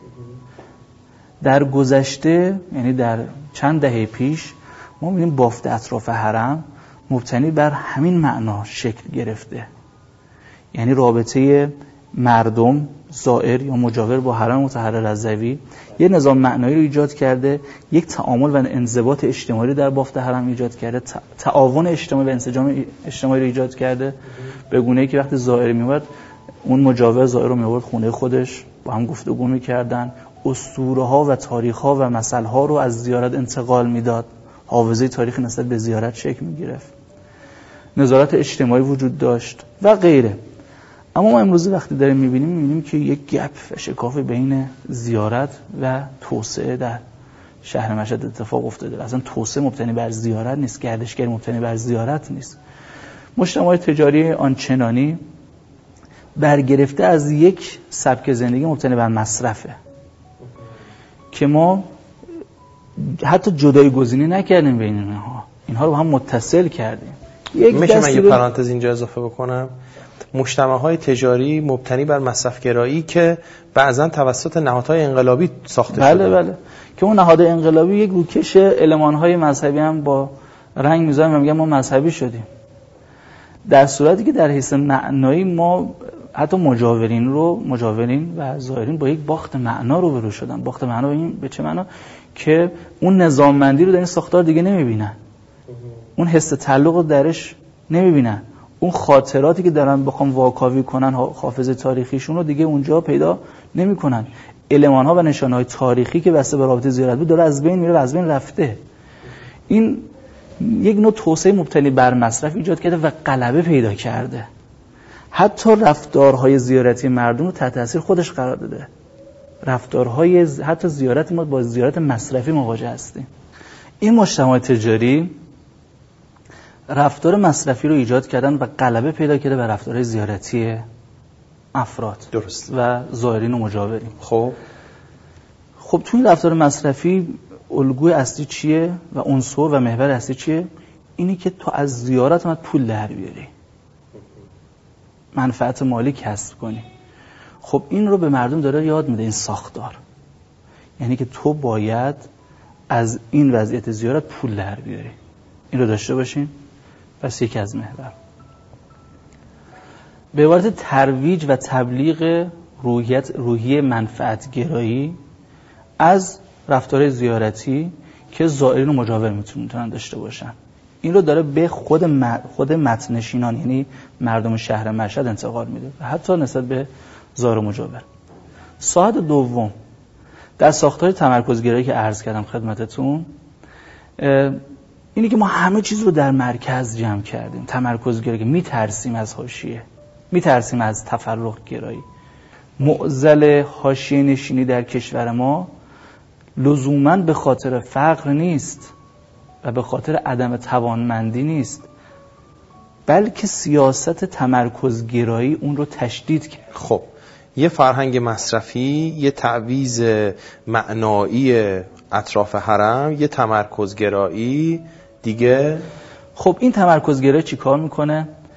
Speaker 1: در گذشته، یعنی در چند دهه پیش، ما می‌بینیم بافت اطراف حرم مبتنی بر همین معنا شکل گرفته، یعنی رابطه مردم زائر یا مجاور با حرم مطهر رضوی یه نظام معنایی رو ایجاد کرده، یک تعامل و انضباط اجتماعی در بافت حرم ایجاد کرده، تعاون اجتماعی و انسجام اجتماعی رو ایجاد کرده، به گونه‌ای که وقتی زائر میومد اون مجاور زائر رو میآورد خونه خودش، با هم گفتگو می‌کردن، اسطوره‌ها و تاریخ‌ها و مسائل‌ها رو از زیارت انتقال میداد، حافظه تاریخی نسبت به زیارت شکل می‌گرفت، نظارت اجتماعی وجود داشت و غیره. اما ما امروز وقتی داریم می‌بینیم که یک گپ و شکاف بین زیارت و توسعه در شهر مشهد اتفاق افتاده. اصلا توسعه مبتنی بر زیارت نیست، گردشگری مبتنی بر زیارت نیست. مجتمع تجاری آنچنانی برگرفته از یک سبک زندگی مبتنی بر مصرفه که ما حتی جدای گزینی نکردیم بین اینها رو هم متصل کردیم.
Speaker 2: میشه من یه پرانتز اینجا اضافه بکنم؟ مجتمع‌های تجاری مبتنی بر مصرف‌گرایی که بعضاً توسط نهادهای انقلابی ساخته شده.
Speaker 1: بله که اون نهاد انقلابی یک روکش المان‌های مذهبی هم با رنگ می‌ذارن و میگن ما مذهبی شدیم، در صورتی که در حیث معنایی ما حتی مجاورین و زائرین با یک باخت معنا روبرو شدن. باخت معنا به چه معنا؟ که اون نظاممندی رو در این ساختار دیگه نمی‌بینن، اون حس تعلق رو درش نمی‌بینن، اون خاطراتی که دارن بخوام واکاوی کنن حافظه تاریخیشون رو دیگه اونجا پیدا نمی‌کنن. المان‌ها و نشانه‌های تاریخی که بسته به رابطه زیارت بود داره از بین میره و از بین رفته. این یک نوع توسعه مبتنی بر مصرف ایجاد کرده و غلبه پیدا کرده. حتی رفتارهای زیارتی مردم رو تحت تاثیر خودش قرار داده. حتی زیارت ما با زیارت مصرفی مواجه هستیم. این مجتمع تجاری رفتار مصرفی رو ایجاد کردن و غلبه پیدا کرده بر رفتارهای زیارتی افراد.
Speaker 2: درست.
Speaker 1: و زائرین و مجاورین.
Speaker 2: خب
Speaker 1: تو این رفتار مصرفی الگوی اصلی چیه و عنصر و محور اصلی چیه؟ اینی که تو از زیارت اومد پول در بیاری، منفعت مالی کسب کنی. خب این رو به مردم داره یاد میده، این ساختار، یعنی که تو باید از این وضعیت زیارت پول در بیاری. این رو داشته باشین. پس یکی از محور به عبارت ترویج و تبلیغ روحیه منفعت گرایی از رفتار زیارتی که زائرین و مجاور میتونن داشته باشن. این رو داره به خود متنشینان، یعنی مردم شهر مشهد انتقال میده و حتی نسبت به زائر و مجاور. ساحت دوم در ساختار تمرکزگرایی که عرض کردم خدمتتون، اینی که ما همه چیز رو در مرکز جمع کردیم. تمرکزگرایی که میترسیم از حاشیه، میترسیم از تفرق گرایی. معضل حاشیه نشینی در کشور ما لزوماً به خاطر فقر نیست و به خاطر عدم توانمندی نیست، بلکه سیاست تمرکزگرایی اون رو تشدید کرد.
Speaker 2: خب یه فرهنگ مصرفی، یه تعویض معنایی اطراف حرم، یه تمرکزگرایی دیگه.
Speaker 1: خب این تمرکزگرایی چی کار میکنه؟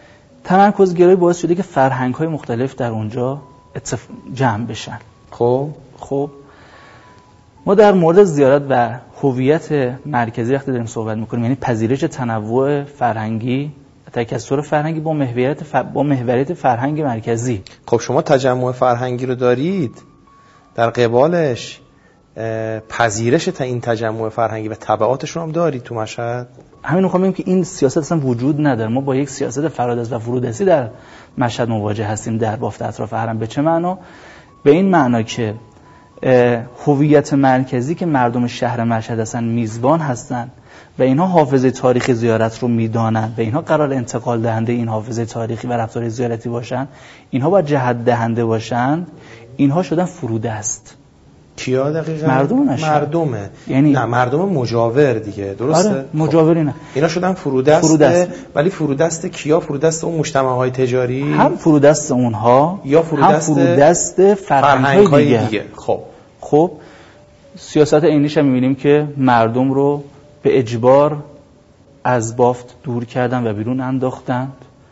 Speaker 1: تمرکزگرایی باعث شده که فرهنگ‌های مختلف در اونجا جمع بشن. خب ما در مورد زیارت و هویت مرکزی وقتی داریم صحبت میکنیم، یعنی پذیرش تنوع فرهنگی، تکثر فرهنگی با محوریت فرهنگ مرکزی.
Speaker 2: خب شما تجمع فرهنگی رو دارید، در قبالش پذیرش این تجمع فرهنگی و تبعاتش رو هم دارید تو مشهد؟
Speaker 1: همین رو میگم که این سیاست اصلا وجود نداره. ما با یک سیاست فرادست و فرودستی در مشهد مواجه هستیم در بافت اطراف حرم. به چه معنا؟ به این معنا که هویت مرکزی که مردم شهر مشهد هستن میزبان هستن و اینها حافظه تاریخی زیارت رو میدانن و اینها قرار انتقال دهنده این حافظه تاریخی و رفتار زیارتی باشن، اینها باید جهت دهنده باشن، اینها شدن فرودست.
Speaker 2: کیا دقیقاً؟
Speaker 1: مردمه. یعنی
Speaker 2: نه، مردم مجاور دیگه، درسته؟
Speaker 1: آره، مجاوری نه.
Speaker 2: اینا شدن فرودست. ولی فرودست کیا؟ فرودست اون مجتمع‌های تجاری؟
Speaker 1: هم فرودست اونها
Speaker 2: یا
Speaker 1: فرودست فرهنگ‌های دیگه. خب سیاست عینیش هم می‌بینیم که مردم رو به اجبار از بافت دور کردن و بیرون انداختند.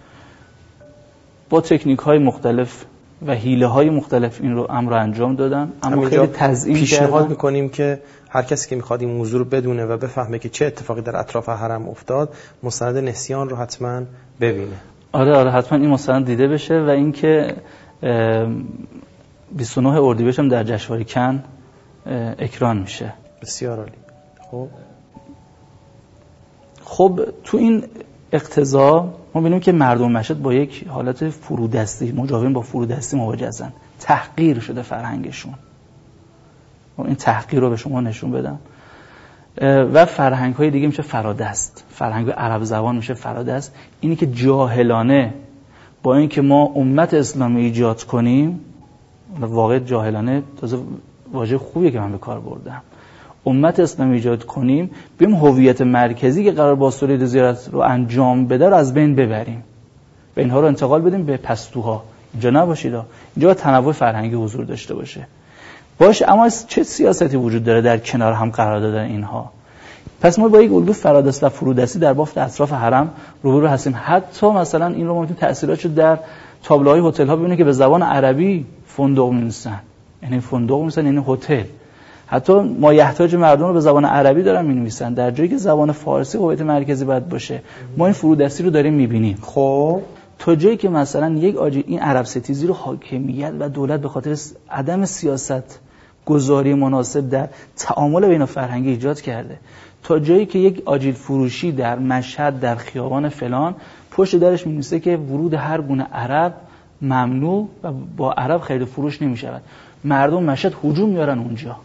Speaker 1: با تکنیک‌های مختلف و حیله‌های مختلف این رو امر انجام دادن، اما خیلی تزیین
Speaker 2: پیشنهاد می‌کنیم که هر کسی که می‌خواد این موضوع رو بدونه و بفهمه که چه اتفاقی در اطراف حرم افتاد، مستند نسیان رو حتما ببینه.
Speaker 1: آره حتما این مستند دیده بشه و اینکه 29 اردیبهشت هم در جشنواره کن اکران میشه.
Speaker 2: بسیار عالی.
Speaker 1: خب تو این اقتضا ما ببینیم که مردم مشهد با یک حالت فرودستی، مجاورین با فرودستی مواجه هستن. تحقیر شده فرهنگشون. این تحقیر رو به شما نشون بدم. و فرهنگ‌های دیگه میشه فرادست. فرهنگ عرب زبان میشه فرادست. اینی که جاهلانه با اینکه ما امت اسلامی ایجاد کنیم، واقعا جاهلانه تازه واژه خوبیه که من به کار بردم، امت اسلامی ایجاد کنیم، بیم هویت مرکزی که قرار با سولید زیارت رو انجام بده رو از بین ببریم و اینها رو انتقال بدیم به پستوها. اینجا نباشید، اینجا تنوع فرهنگی حضور داشته باشه. اما چه سیاستی وجود داره در کنار هم قرار دادن اینها؟ پس ما با یک الگوی فرادست و فرودستی در بافت اطراف حرم روبرو هستیم. حتی مثلا این رو ما میتونیم تأثیراتش در تابلوهای هتل ها ببینید که به زبان عربی فندق می‌نویسن. یعنی فندق می‌نویسن یعنی هتل. حتی ما یحتاج مردم رو به زبان عربی دارن می‌نویسن، در جایی که زبان فارسی هویت مرکزی باید باشه. ما این فرودستی رو داریم می‌بینیم.
Speaker 2: خب
Speaker 1: تا جایی که مثلا یک این عرب ستیزی رو حاکمیت و دولت به خاطر عدم سیاست گذاری مناسب در تعامل بین فرهنگی ایجاد کرده، تا جایی که یک آجیل فروشی در مشهد در خیابان فلان پشت درش می‌نویسه که ورود هر گونه عرب ممنوع و با عرب خرید فروش نمی‌شود. مردم مشهد هجوم میارن اونجا.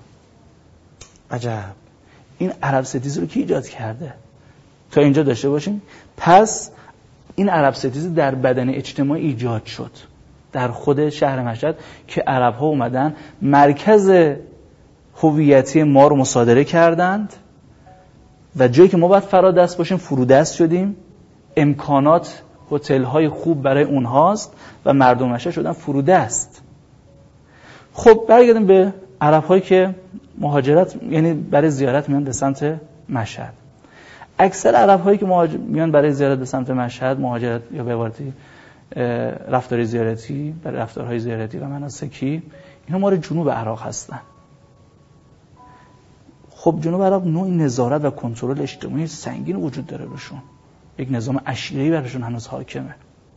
Speaker 2: عجب.
Speaker 1: این عرب ستیزی رو کی ایجاد کرده؟ تا اینجا داشته باشیم. پس این عرب ستیزی در بدن اجتماعی ایجاد شد در خود شهر مشهد که عرب‌ها اومدن مرکز هویتی ما رو مصادره کردند و جایی که ما باید فرادست باشیم فرودست شدیم. امکانات هتل‌های خوب برای اونهاست و مردم مشهد شدن فرودست. خب برگردیم به عرب‌هایی که مهاجرت یعنی برای زیارت میان به سمت مشهد. اکثر عرب‌هایی که میان برای زیارت به سمت مشهد، مهاجرت یا به عبارتی رفتار زیارتی، برای رفتارهای زیارتی و مناسکی، اینا مال جنوب عراق هستن. خب جنوب عراق نوعی نظارت و کنترل اجتماعی سنگین وجود داره روشون. یک نظام عشیره‌ای براشون هنوز حاکمه.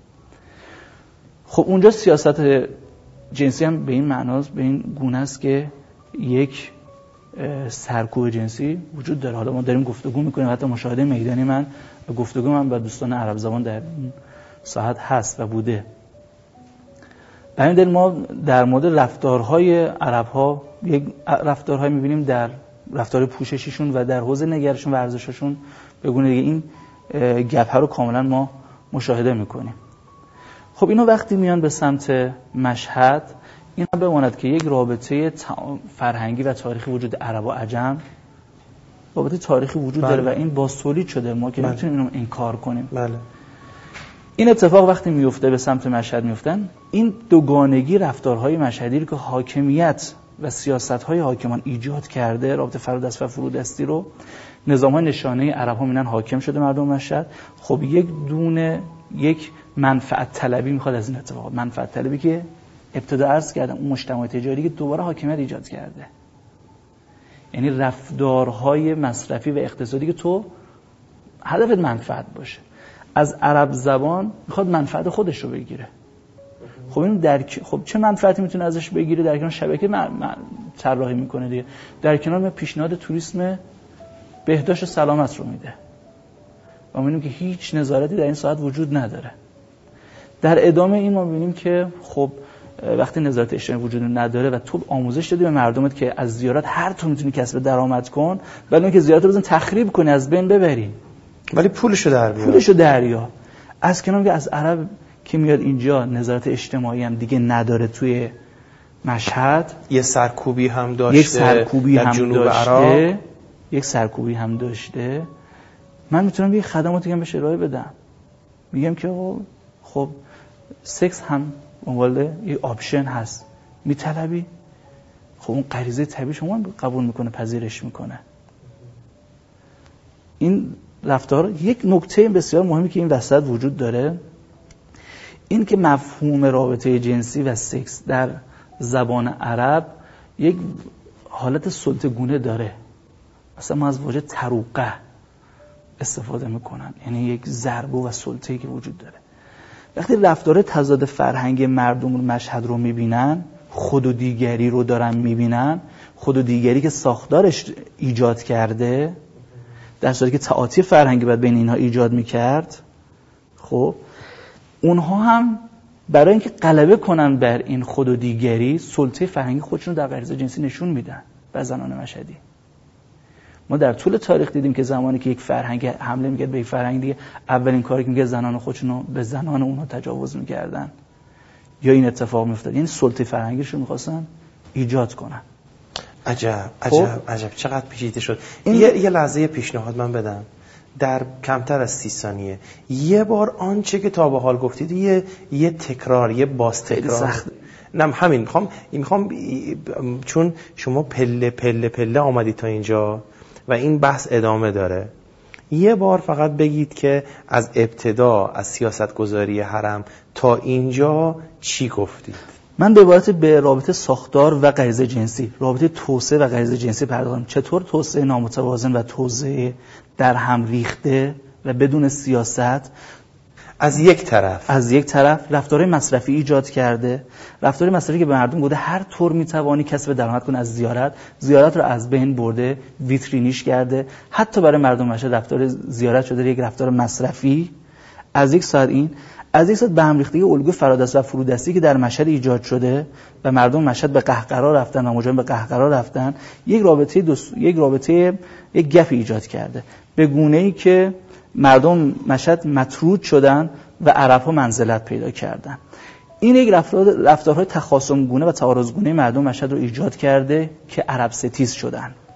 Speaker 1: خب اونجا سیاست جنسی هم به این معناست، به این گونه است که یک سرکوب جنسی وجود داره. حالا ما داریم گفتگو میکنیم، حتی مشاهده میدانی من و گفتگو من با دوستان عرب زبان در این ساعت هست و بوده. برای این ما در مورد رفتارهای عرب‌ها یک رفتارهای میبینیم در رفتار پوششیشون و در حوزه نگرشون و ارزششون به گونه دیگه این گپ رو کاملا ما مشاهده میکنیم. خب اینا وقتی میان به سمت مشهد، این بماند که یک رابطه فرهنگی و تاریخی وجود عرب و عجم، رابطه تاریخی وجود داره و این باستولید شده، ما که نمیتونیم اینو انکار کنیم.
Speaker 2: بله.
Speaker 1: این اتفاق وقتی میفته به سمت مشهد میفتن، این دوگانگی رفتارهای مشهدی رو که حاکمیت و سیاست‌های حاکمان ایجاد کرده، رابطه فرادست و فرودستی رو، نظام‌های نشانه عرب‌ها می‌بینن حاکم شده مردم مشهد. خب یک منفعت طلبی میخواد از این اتفاقات. منفعت طلبی که ابتدا عرض کردم اون مجتمع تجاری که دوباره حاکمیت ایجاد کرده، یعنی رفتارهای مصرفی و اقتصادی که تو هدفت منفعت باشه. از عرب زبان میخواد منفعت خودش رو بگیره. خب این خب چه منفعتی میتونه ازش بگیره؟ در کنار شبکه طراحی میکنه دیگه، در کنار پیشنهاد توریسم بهداشت و سلامت رو میده و میبینیم که هیچ نظارتی در این ساعت وجود نداره. در ادامه این ما میبینیم که خب وقتی نظارت اجتماعی وجود نداره و تو آموزش دادی به مردمت که از زیارت هر طور میتونی کسب درآمد کن، ولی اون که زیارت رو بزن تخریب کنی، از بین ببری،
Speaker 2: ولی پولشو در بیار.
Speaker 1: از کنار که از عرب که میاد اینجا نظارت اجتماعی هم دیگه نداره توی مشهد،
Speaker 2: یه سرکوبی هم داشته،
Speaker 1: من میتونم یه خدماتی هم بهش ارائه بدم. میگم که خب سکس هم عنوان یه آپشن هست، میطلبی؟ خب اون غریزه طبیعی شما قبول میکنه، پذیرش میکنه. این رفتار یک نکته بسیار مهمی که این وسط وجود داره، این که مفهوم رابطه جنسی و سکس در زبان عرب یک حالت سلطه‌گونه داره. مثلا ما از واژه تروقه استفاده میکنن، یعنی یک ضربه و سلطه‌ای که وجود داره. وقتی رفتار تضاد فرهنگی مردم مشهد رو میبینن، خود و دیگری رو دارن میبینن، خود و دیگری که ساختارش ایجاد کرده، در صورتی که تعاطی فرهنگی باید بین اینها ایجاد میکرد، خب اونها هم برای اینکه غلبه کنن بر این خود و دیگری، سلطه فرهنگی خودشون رو در غریزه جنسی نشون میدن بر زنان مشهدی. ما در طول تاریخ دیدیم که زمانی که یک فرهنگ حمله میکرد به یک فرهنگ دیگه، اولین کاری که میکرد زنان خودشون رو به زنان اونها تجاوز میکردن یا این اتفاق میافتاد، یعنی سلطه فرهنگیشون میخواستن ایجاد کنن.
Speaker 2: عجب چقدر پیچیده شد. یه لحظه پیشنهاد من بدم، در کمتر از 30 ثانیه یه بار آنچه که تا به حال گفتید یه تکرار، یه باز تکرار. نه همین میخوام چون شما پله آمدید تا اینجا و این بحث ادامه داره، یه بار فقط بگید که از ابتدا از سیاستگذاری حرم تا اینجا چی گفتید.
Speaker 1: من به عبارت به رابطه ساختار و غریزه جنسی، رابطه توسعه و غریزه جنسی پرداختم. چطور توسعه نامتوازن و توسعه در هم ریخته و بدون سیاست
Speaker 2: از یک طرف
Speaker 1: رفتارهای مصرفی ایجاد کرده، رفتارهای مصرفی که به مردم گفته هر طور میتوانی کسب درآمد کن از زیارت رو از بین برده، ویترینیش کرده. حتی برای مردم مشهد رفتار زیارت شده یک رفتار مصرفی. از یک ساعت به هم ریختگی الگوی فرادست و فرودستی که در مشهد ایجاد شده و مردم مشهد به قهقرا رفتن و مجرم به قهقرا رفتن، یک گپ ایجاد کرده به گونه‌ای که مردم مشهد مطرود شدن و عرب‌ها منزلت پیدا کردن. این یک رفتارهای تخاصمگونه و تعارضگونه مردم مشهد رو ایجاد کرده که عرب ستیز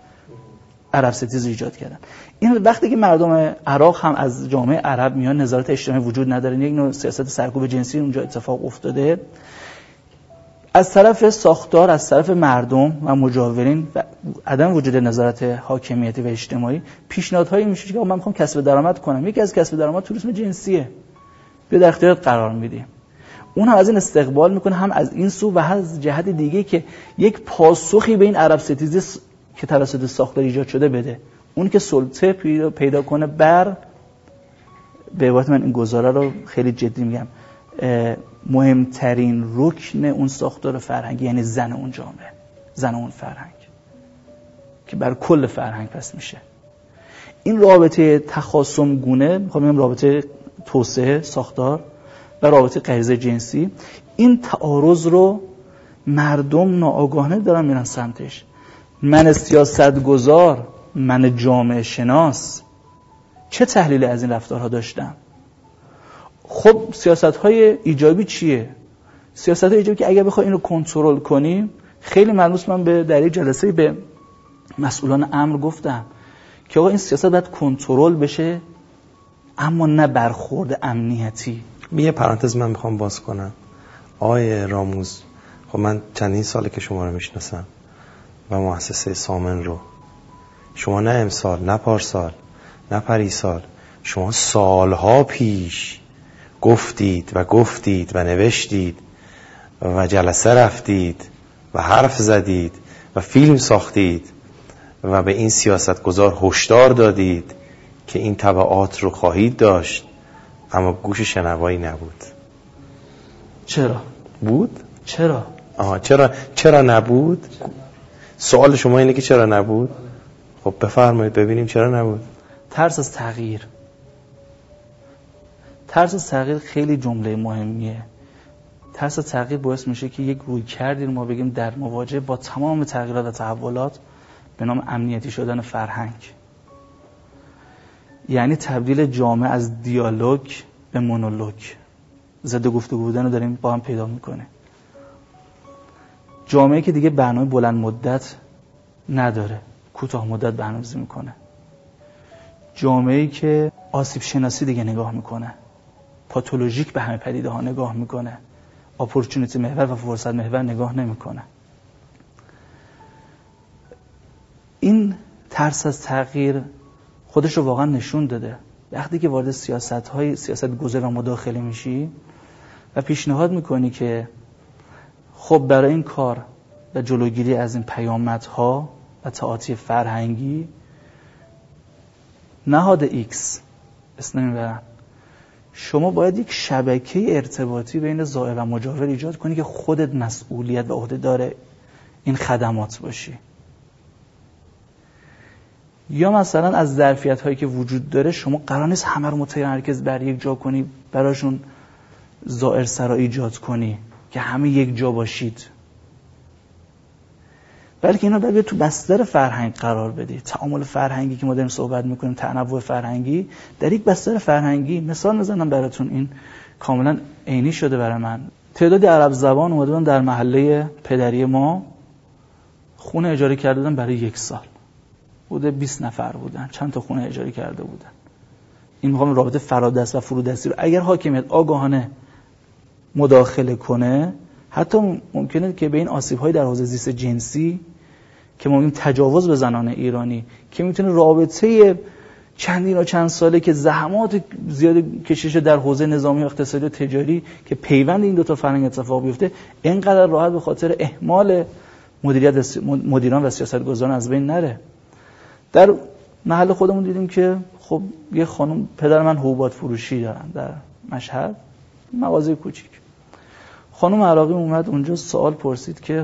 Speaker 1: ایجاد کردن. این وقتی که مردم عراق هم از جامعه عرب میان، نظارت اجتماعی وجود نداره، یک نوع سیاست سرکوب جنسی اونجا اتفاق افتاده، از طرف ساختار، از طرف مردم و مجاورین و عدم وجود نظارت حاکمیتی و اجتماعی، پیشنهادهایی میشه که من میخوام کسب درآمد کنم. یکی از کسب درآمد توریسم جنسیه، بیا در اختیارت قرار میدیم. اون هم از این استقبال میکنه، هم از این سو و هم از جهت دیگه که یک پاسخی به این عرب ستیزی که توسط ساختار ایجاد شده بده. اون که سلطه پیدا کنه بر، به عبارت من این گزاره رو خیلی جدی میگم، مهمترین رکن اون ساختار فرهنگی، یعنی زن اون جامعه، زن اون فرهنگ که بر کل فرهنگ پس میشه. این رابطه تخاصم گونه، میخوام بگم رابطه توسعه ساختار و رابطه غریزه جنسی، این تعارض رو مردم ناآگاهانه دارن میرن سمتش. من سیاستگزار، من جامعه شناس چه تحلیلی از این رفتارها داشتم؟ خب سیاست‌های ایجابی چیه؟ سیاست‌های ایجابی که اگر بخوای این رو کنترل کنیم، خیلی ملموس من در یک جلسه به مسئولان امر گفتم که آقا این سیاست باید کنترل بشه، اما نه برخورد امنیتی.
Speaker 2: یه پرانتز من میخوام باز کنم. آقای راموز، خب من چندین ساله که شما رو میشناسم و مؤسسه سامن رو، شما نه امسال، نه پارسال، نه پریسال، شما سالها پیش گفتید و گفتید و نوشتید و جلسه رفتید و حرف زدید و فیلم ساختید و به این سیاستگزار هشدار دادید که این تبعات رو خواهید داشت، اما گوش شنوایی نبود.
Speaker 1: چرا؟
Speaker 2: بود؟
Speaker 1: چرا؟
Speaker 2: چرا نبود؟ سوال شما اینه که چرا نبود؟ خب بفرمایید ببینیم چرا نبود.
Speaker 1: ترس از تغییر. ترس از تغییر خیلی جمله مهمیه. ترس از تغییر باعث میشه که یک روی کردی رو ما بگیم در مواجهه با تمام تغییرات و تحولات به نام امنیتی شدن فرهنگ. یعنی تبدیل جامعه از دیالوگ به مونولوگ، ضد گفتگو بودن رو داریم با هم پیدا میکنه. جامعه که دیگه برنامه بلند مدت نداره، کوتاه مدت برنامه‌ریزی میکنه. جامعه‌ای که آسیب شناسی دیگه نگاه میکنه، پاتولوژیک به همه پدیده ها نگاه میکنه، اپورتونیتی محور و فرصت محور نگاه نمیکنه. این ترس از تغییر خودش رو واقعا نشون داده. وقتی که وارد سیاست گذاری و مداخله میشی و پیشنهاد میکنی که خب برای این کار و جلوگیری از این پیامدها و تعاطی فرهنگی نهاد ایکس اسم نمیبرن، شما باید یک شبکه ارتباطی بین زائر و مجاور ایجاد کنی که خودت مسئولیت و عهده‌دار این خدمات باشی. یا مثلا از ظرفیت هایی که وجود داره شما قرار نیست همه رو متمرکز بر یک جا کنی، براشون زائر سرایی ایجاد کنی که همه یک جا باشید، بلکه اینا باید تو بستر فرهنگ قرار بدی. تعامل فرهنگی که ما داریم صحبت میکنیم، تنوع فرهنگی در یک بستر فرهنگی. مثال میزنم براتون، این کاملا عینی شده برای من. تعدادی عرب زبان اومده بودن در محله پدری ما، خونه اجاره کرده بودن برای 1 سال، بوده 20 نفر بودن، چند تا خونه اجاره کرده بودن. این میخوام رابطه فرادست و فرودستی رو اگر حاکمیت آگاهانه مداخله کنه، حتی ممکنه که به این آسیب‌های در حوزه زیست جنسی که ما میگیم تجاوز به زنان ایرانی، که میتونه رابطه چندین و چند ساله که زحمات زیاد کشیش در حوزه نظامی و اقتصادی و تجاری که پیوند این دو تا فرهنگ اتفاق بیفته، اینقدر راحت به خاطر اهمال مدیران و سیاستگزاران از بین نره. در محل خودمون دیدیم که خب یه خانم، پدر من حبوبات فروشی دارن در مشهد، مغازه کوچیک. خانم عراقی اومد اونجا، سوال پرسید که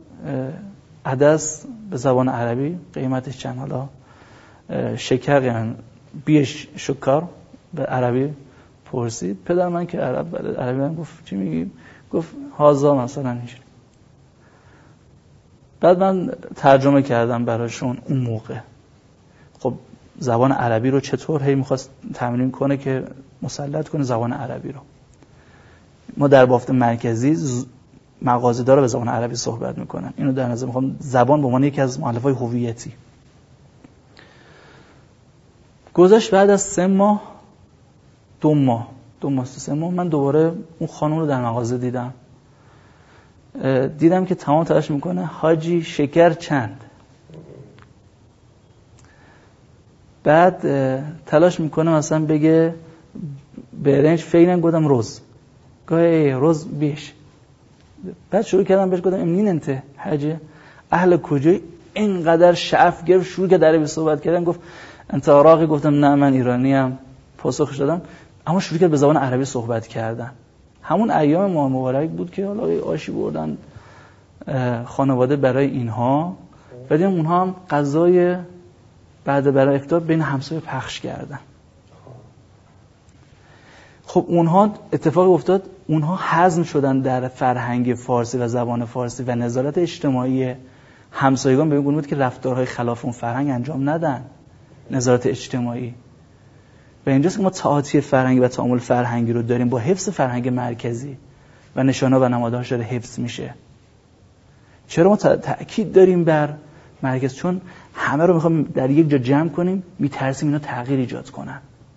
Speaker 1: عدس به زبان عربی قیمتش چند؟ حالا شکر یعنی بیش شکر به عربی پرسید. پدر من که عربی من گفت چی میگی؟ گفت هازا مثلا اینجوری. بعد من ترجمه کردم براشون اون موقع. خب زبان عربی رو چطور هی میخواست تمرین کنه که مسلط کنه زبان عربی رو. ما در بافت مرکزی مغازه‌دارا به زبان عربی صحبت میکنن. اینو در نظر میخوام زبان به عنوان یکی از مؤلفه‌های هویتی. گذشت بعد از 3 ماه 2 ماه 3 ماه من دوباره اون خانم رو در مغازه دیدم که تمام تلاش میکنه حاجی شکر چند. بعد تلاش میکنه مثلا بگه برنج فعلا گفتم روز گاهی روز بیش. بعد شروع کردم بهش گفتم امنین انت حاجی اهل کجای؟ اینقدر شعف گرفت شروع که عربی صحبت کردن. گفت انت عراقی؟ گفتم نه من ایرانی ام. پاسخش دادم. اما شروع کرد به زبان عربی صحبت کردن. همون ایام ماه مبارک بود که حالا آشی بردن خانواده برای اینها، ولی اونها هم غذای بعد برای افطار بین همسایه پخش کردن. خب اونها اتفاق افتاد، اونها هضم شدن در فرهنگ فارسی و زبان فارسی و نظارت اجتماعی همسایگان به این گونه بود که رفتارهای خلاف اون فرهنگ انجام ندن. نظارت اجتماعی و اینجاست که ما تعاطی فرهنگی و تعامل فرهنگی رو داریم با حفظ فرهنگ مرکزی و نشانه و نمادهاش داره حفظ میشه. چرا ما تأکید داریم بر مرکز؟ چون همه رو میخوایم در یک جا جمع کنیم، میترسیم اینا تغییر ایجاد کنن.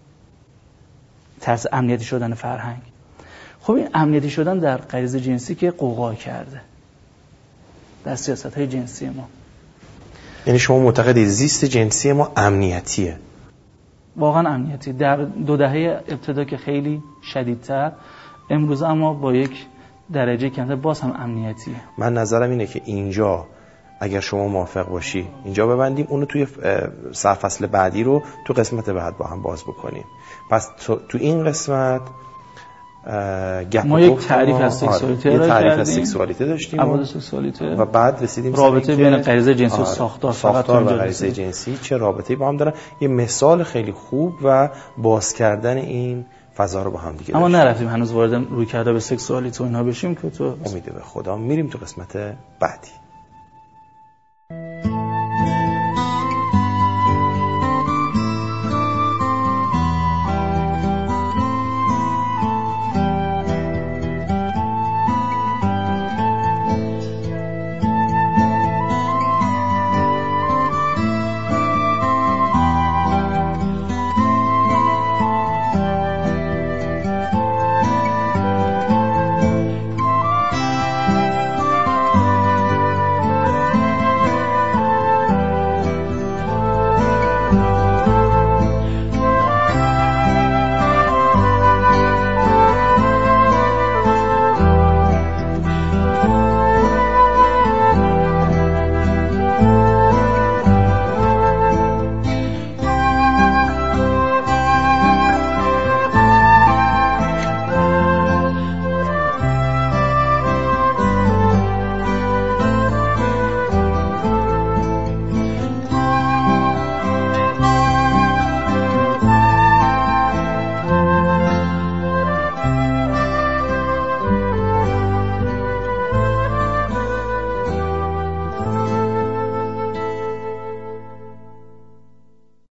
Speaker 1: ترس امنیتی شدن فرهنگ. خب این امنیتی شدن در غریزه جنسی که قوقا کرده در سیاست‌های جنسی ما.
Speaker 2: یعنی شما معتقدید زیست جنسی ما امنیتیه؟
Speaker 1: واقعا امنیتی در 2 دهه ابتدا که خیلی شدیدتر، امروز اما با یک درجه کمتر باز هم امنیتیه.
Speaker 2: من نظرم اینه که اینجا اگر شما موافق باشی اینجا ببندیم، اونو توی سرفصل بعدی رو تو قسمت بعد با هم باز بکنیم. پس تو این قسمت
Speaker 1: ما یک تعریف از سکسوالیته
Speaker 2: رو تعریف از سکسوالیته داشتیم و بعد رسیدیم
Speaker 1: رابطه بین غریزه جنسی و ساختار
Speaker 2: و غریزه جنسی چه رابطه‌ای با هم دارن. یه مثال خیلی خوب و باز کردن این فضا رو با هم دیگه
Speaker 1: اما نرفتیم هنوز وارد روی کرده به سکسوالیته و اینها بشیم که تو
Speaker 2: امید به خدا میریم تو قسمت بعدی.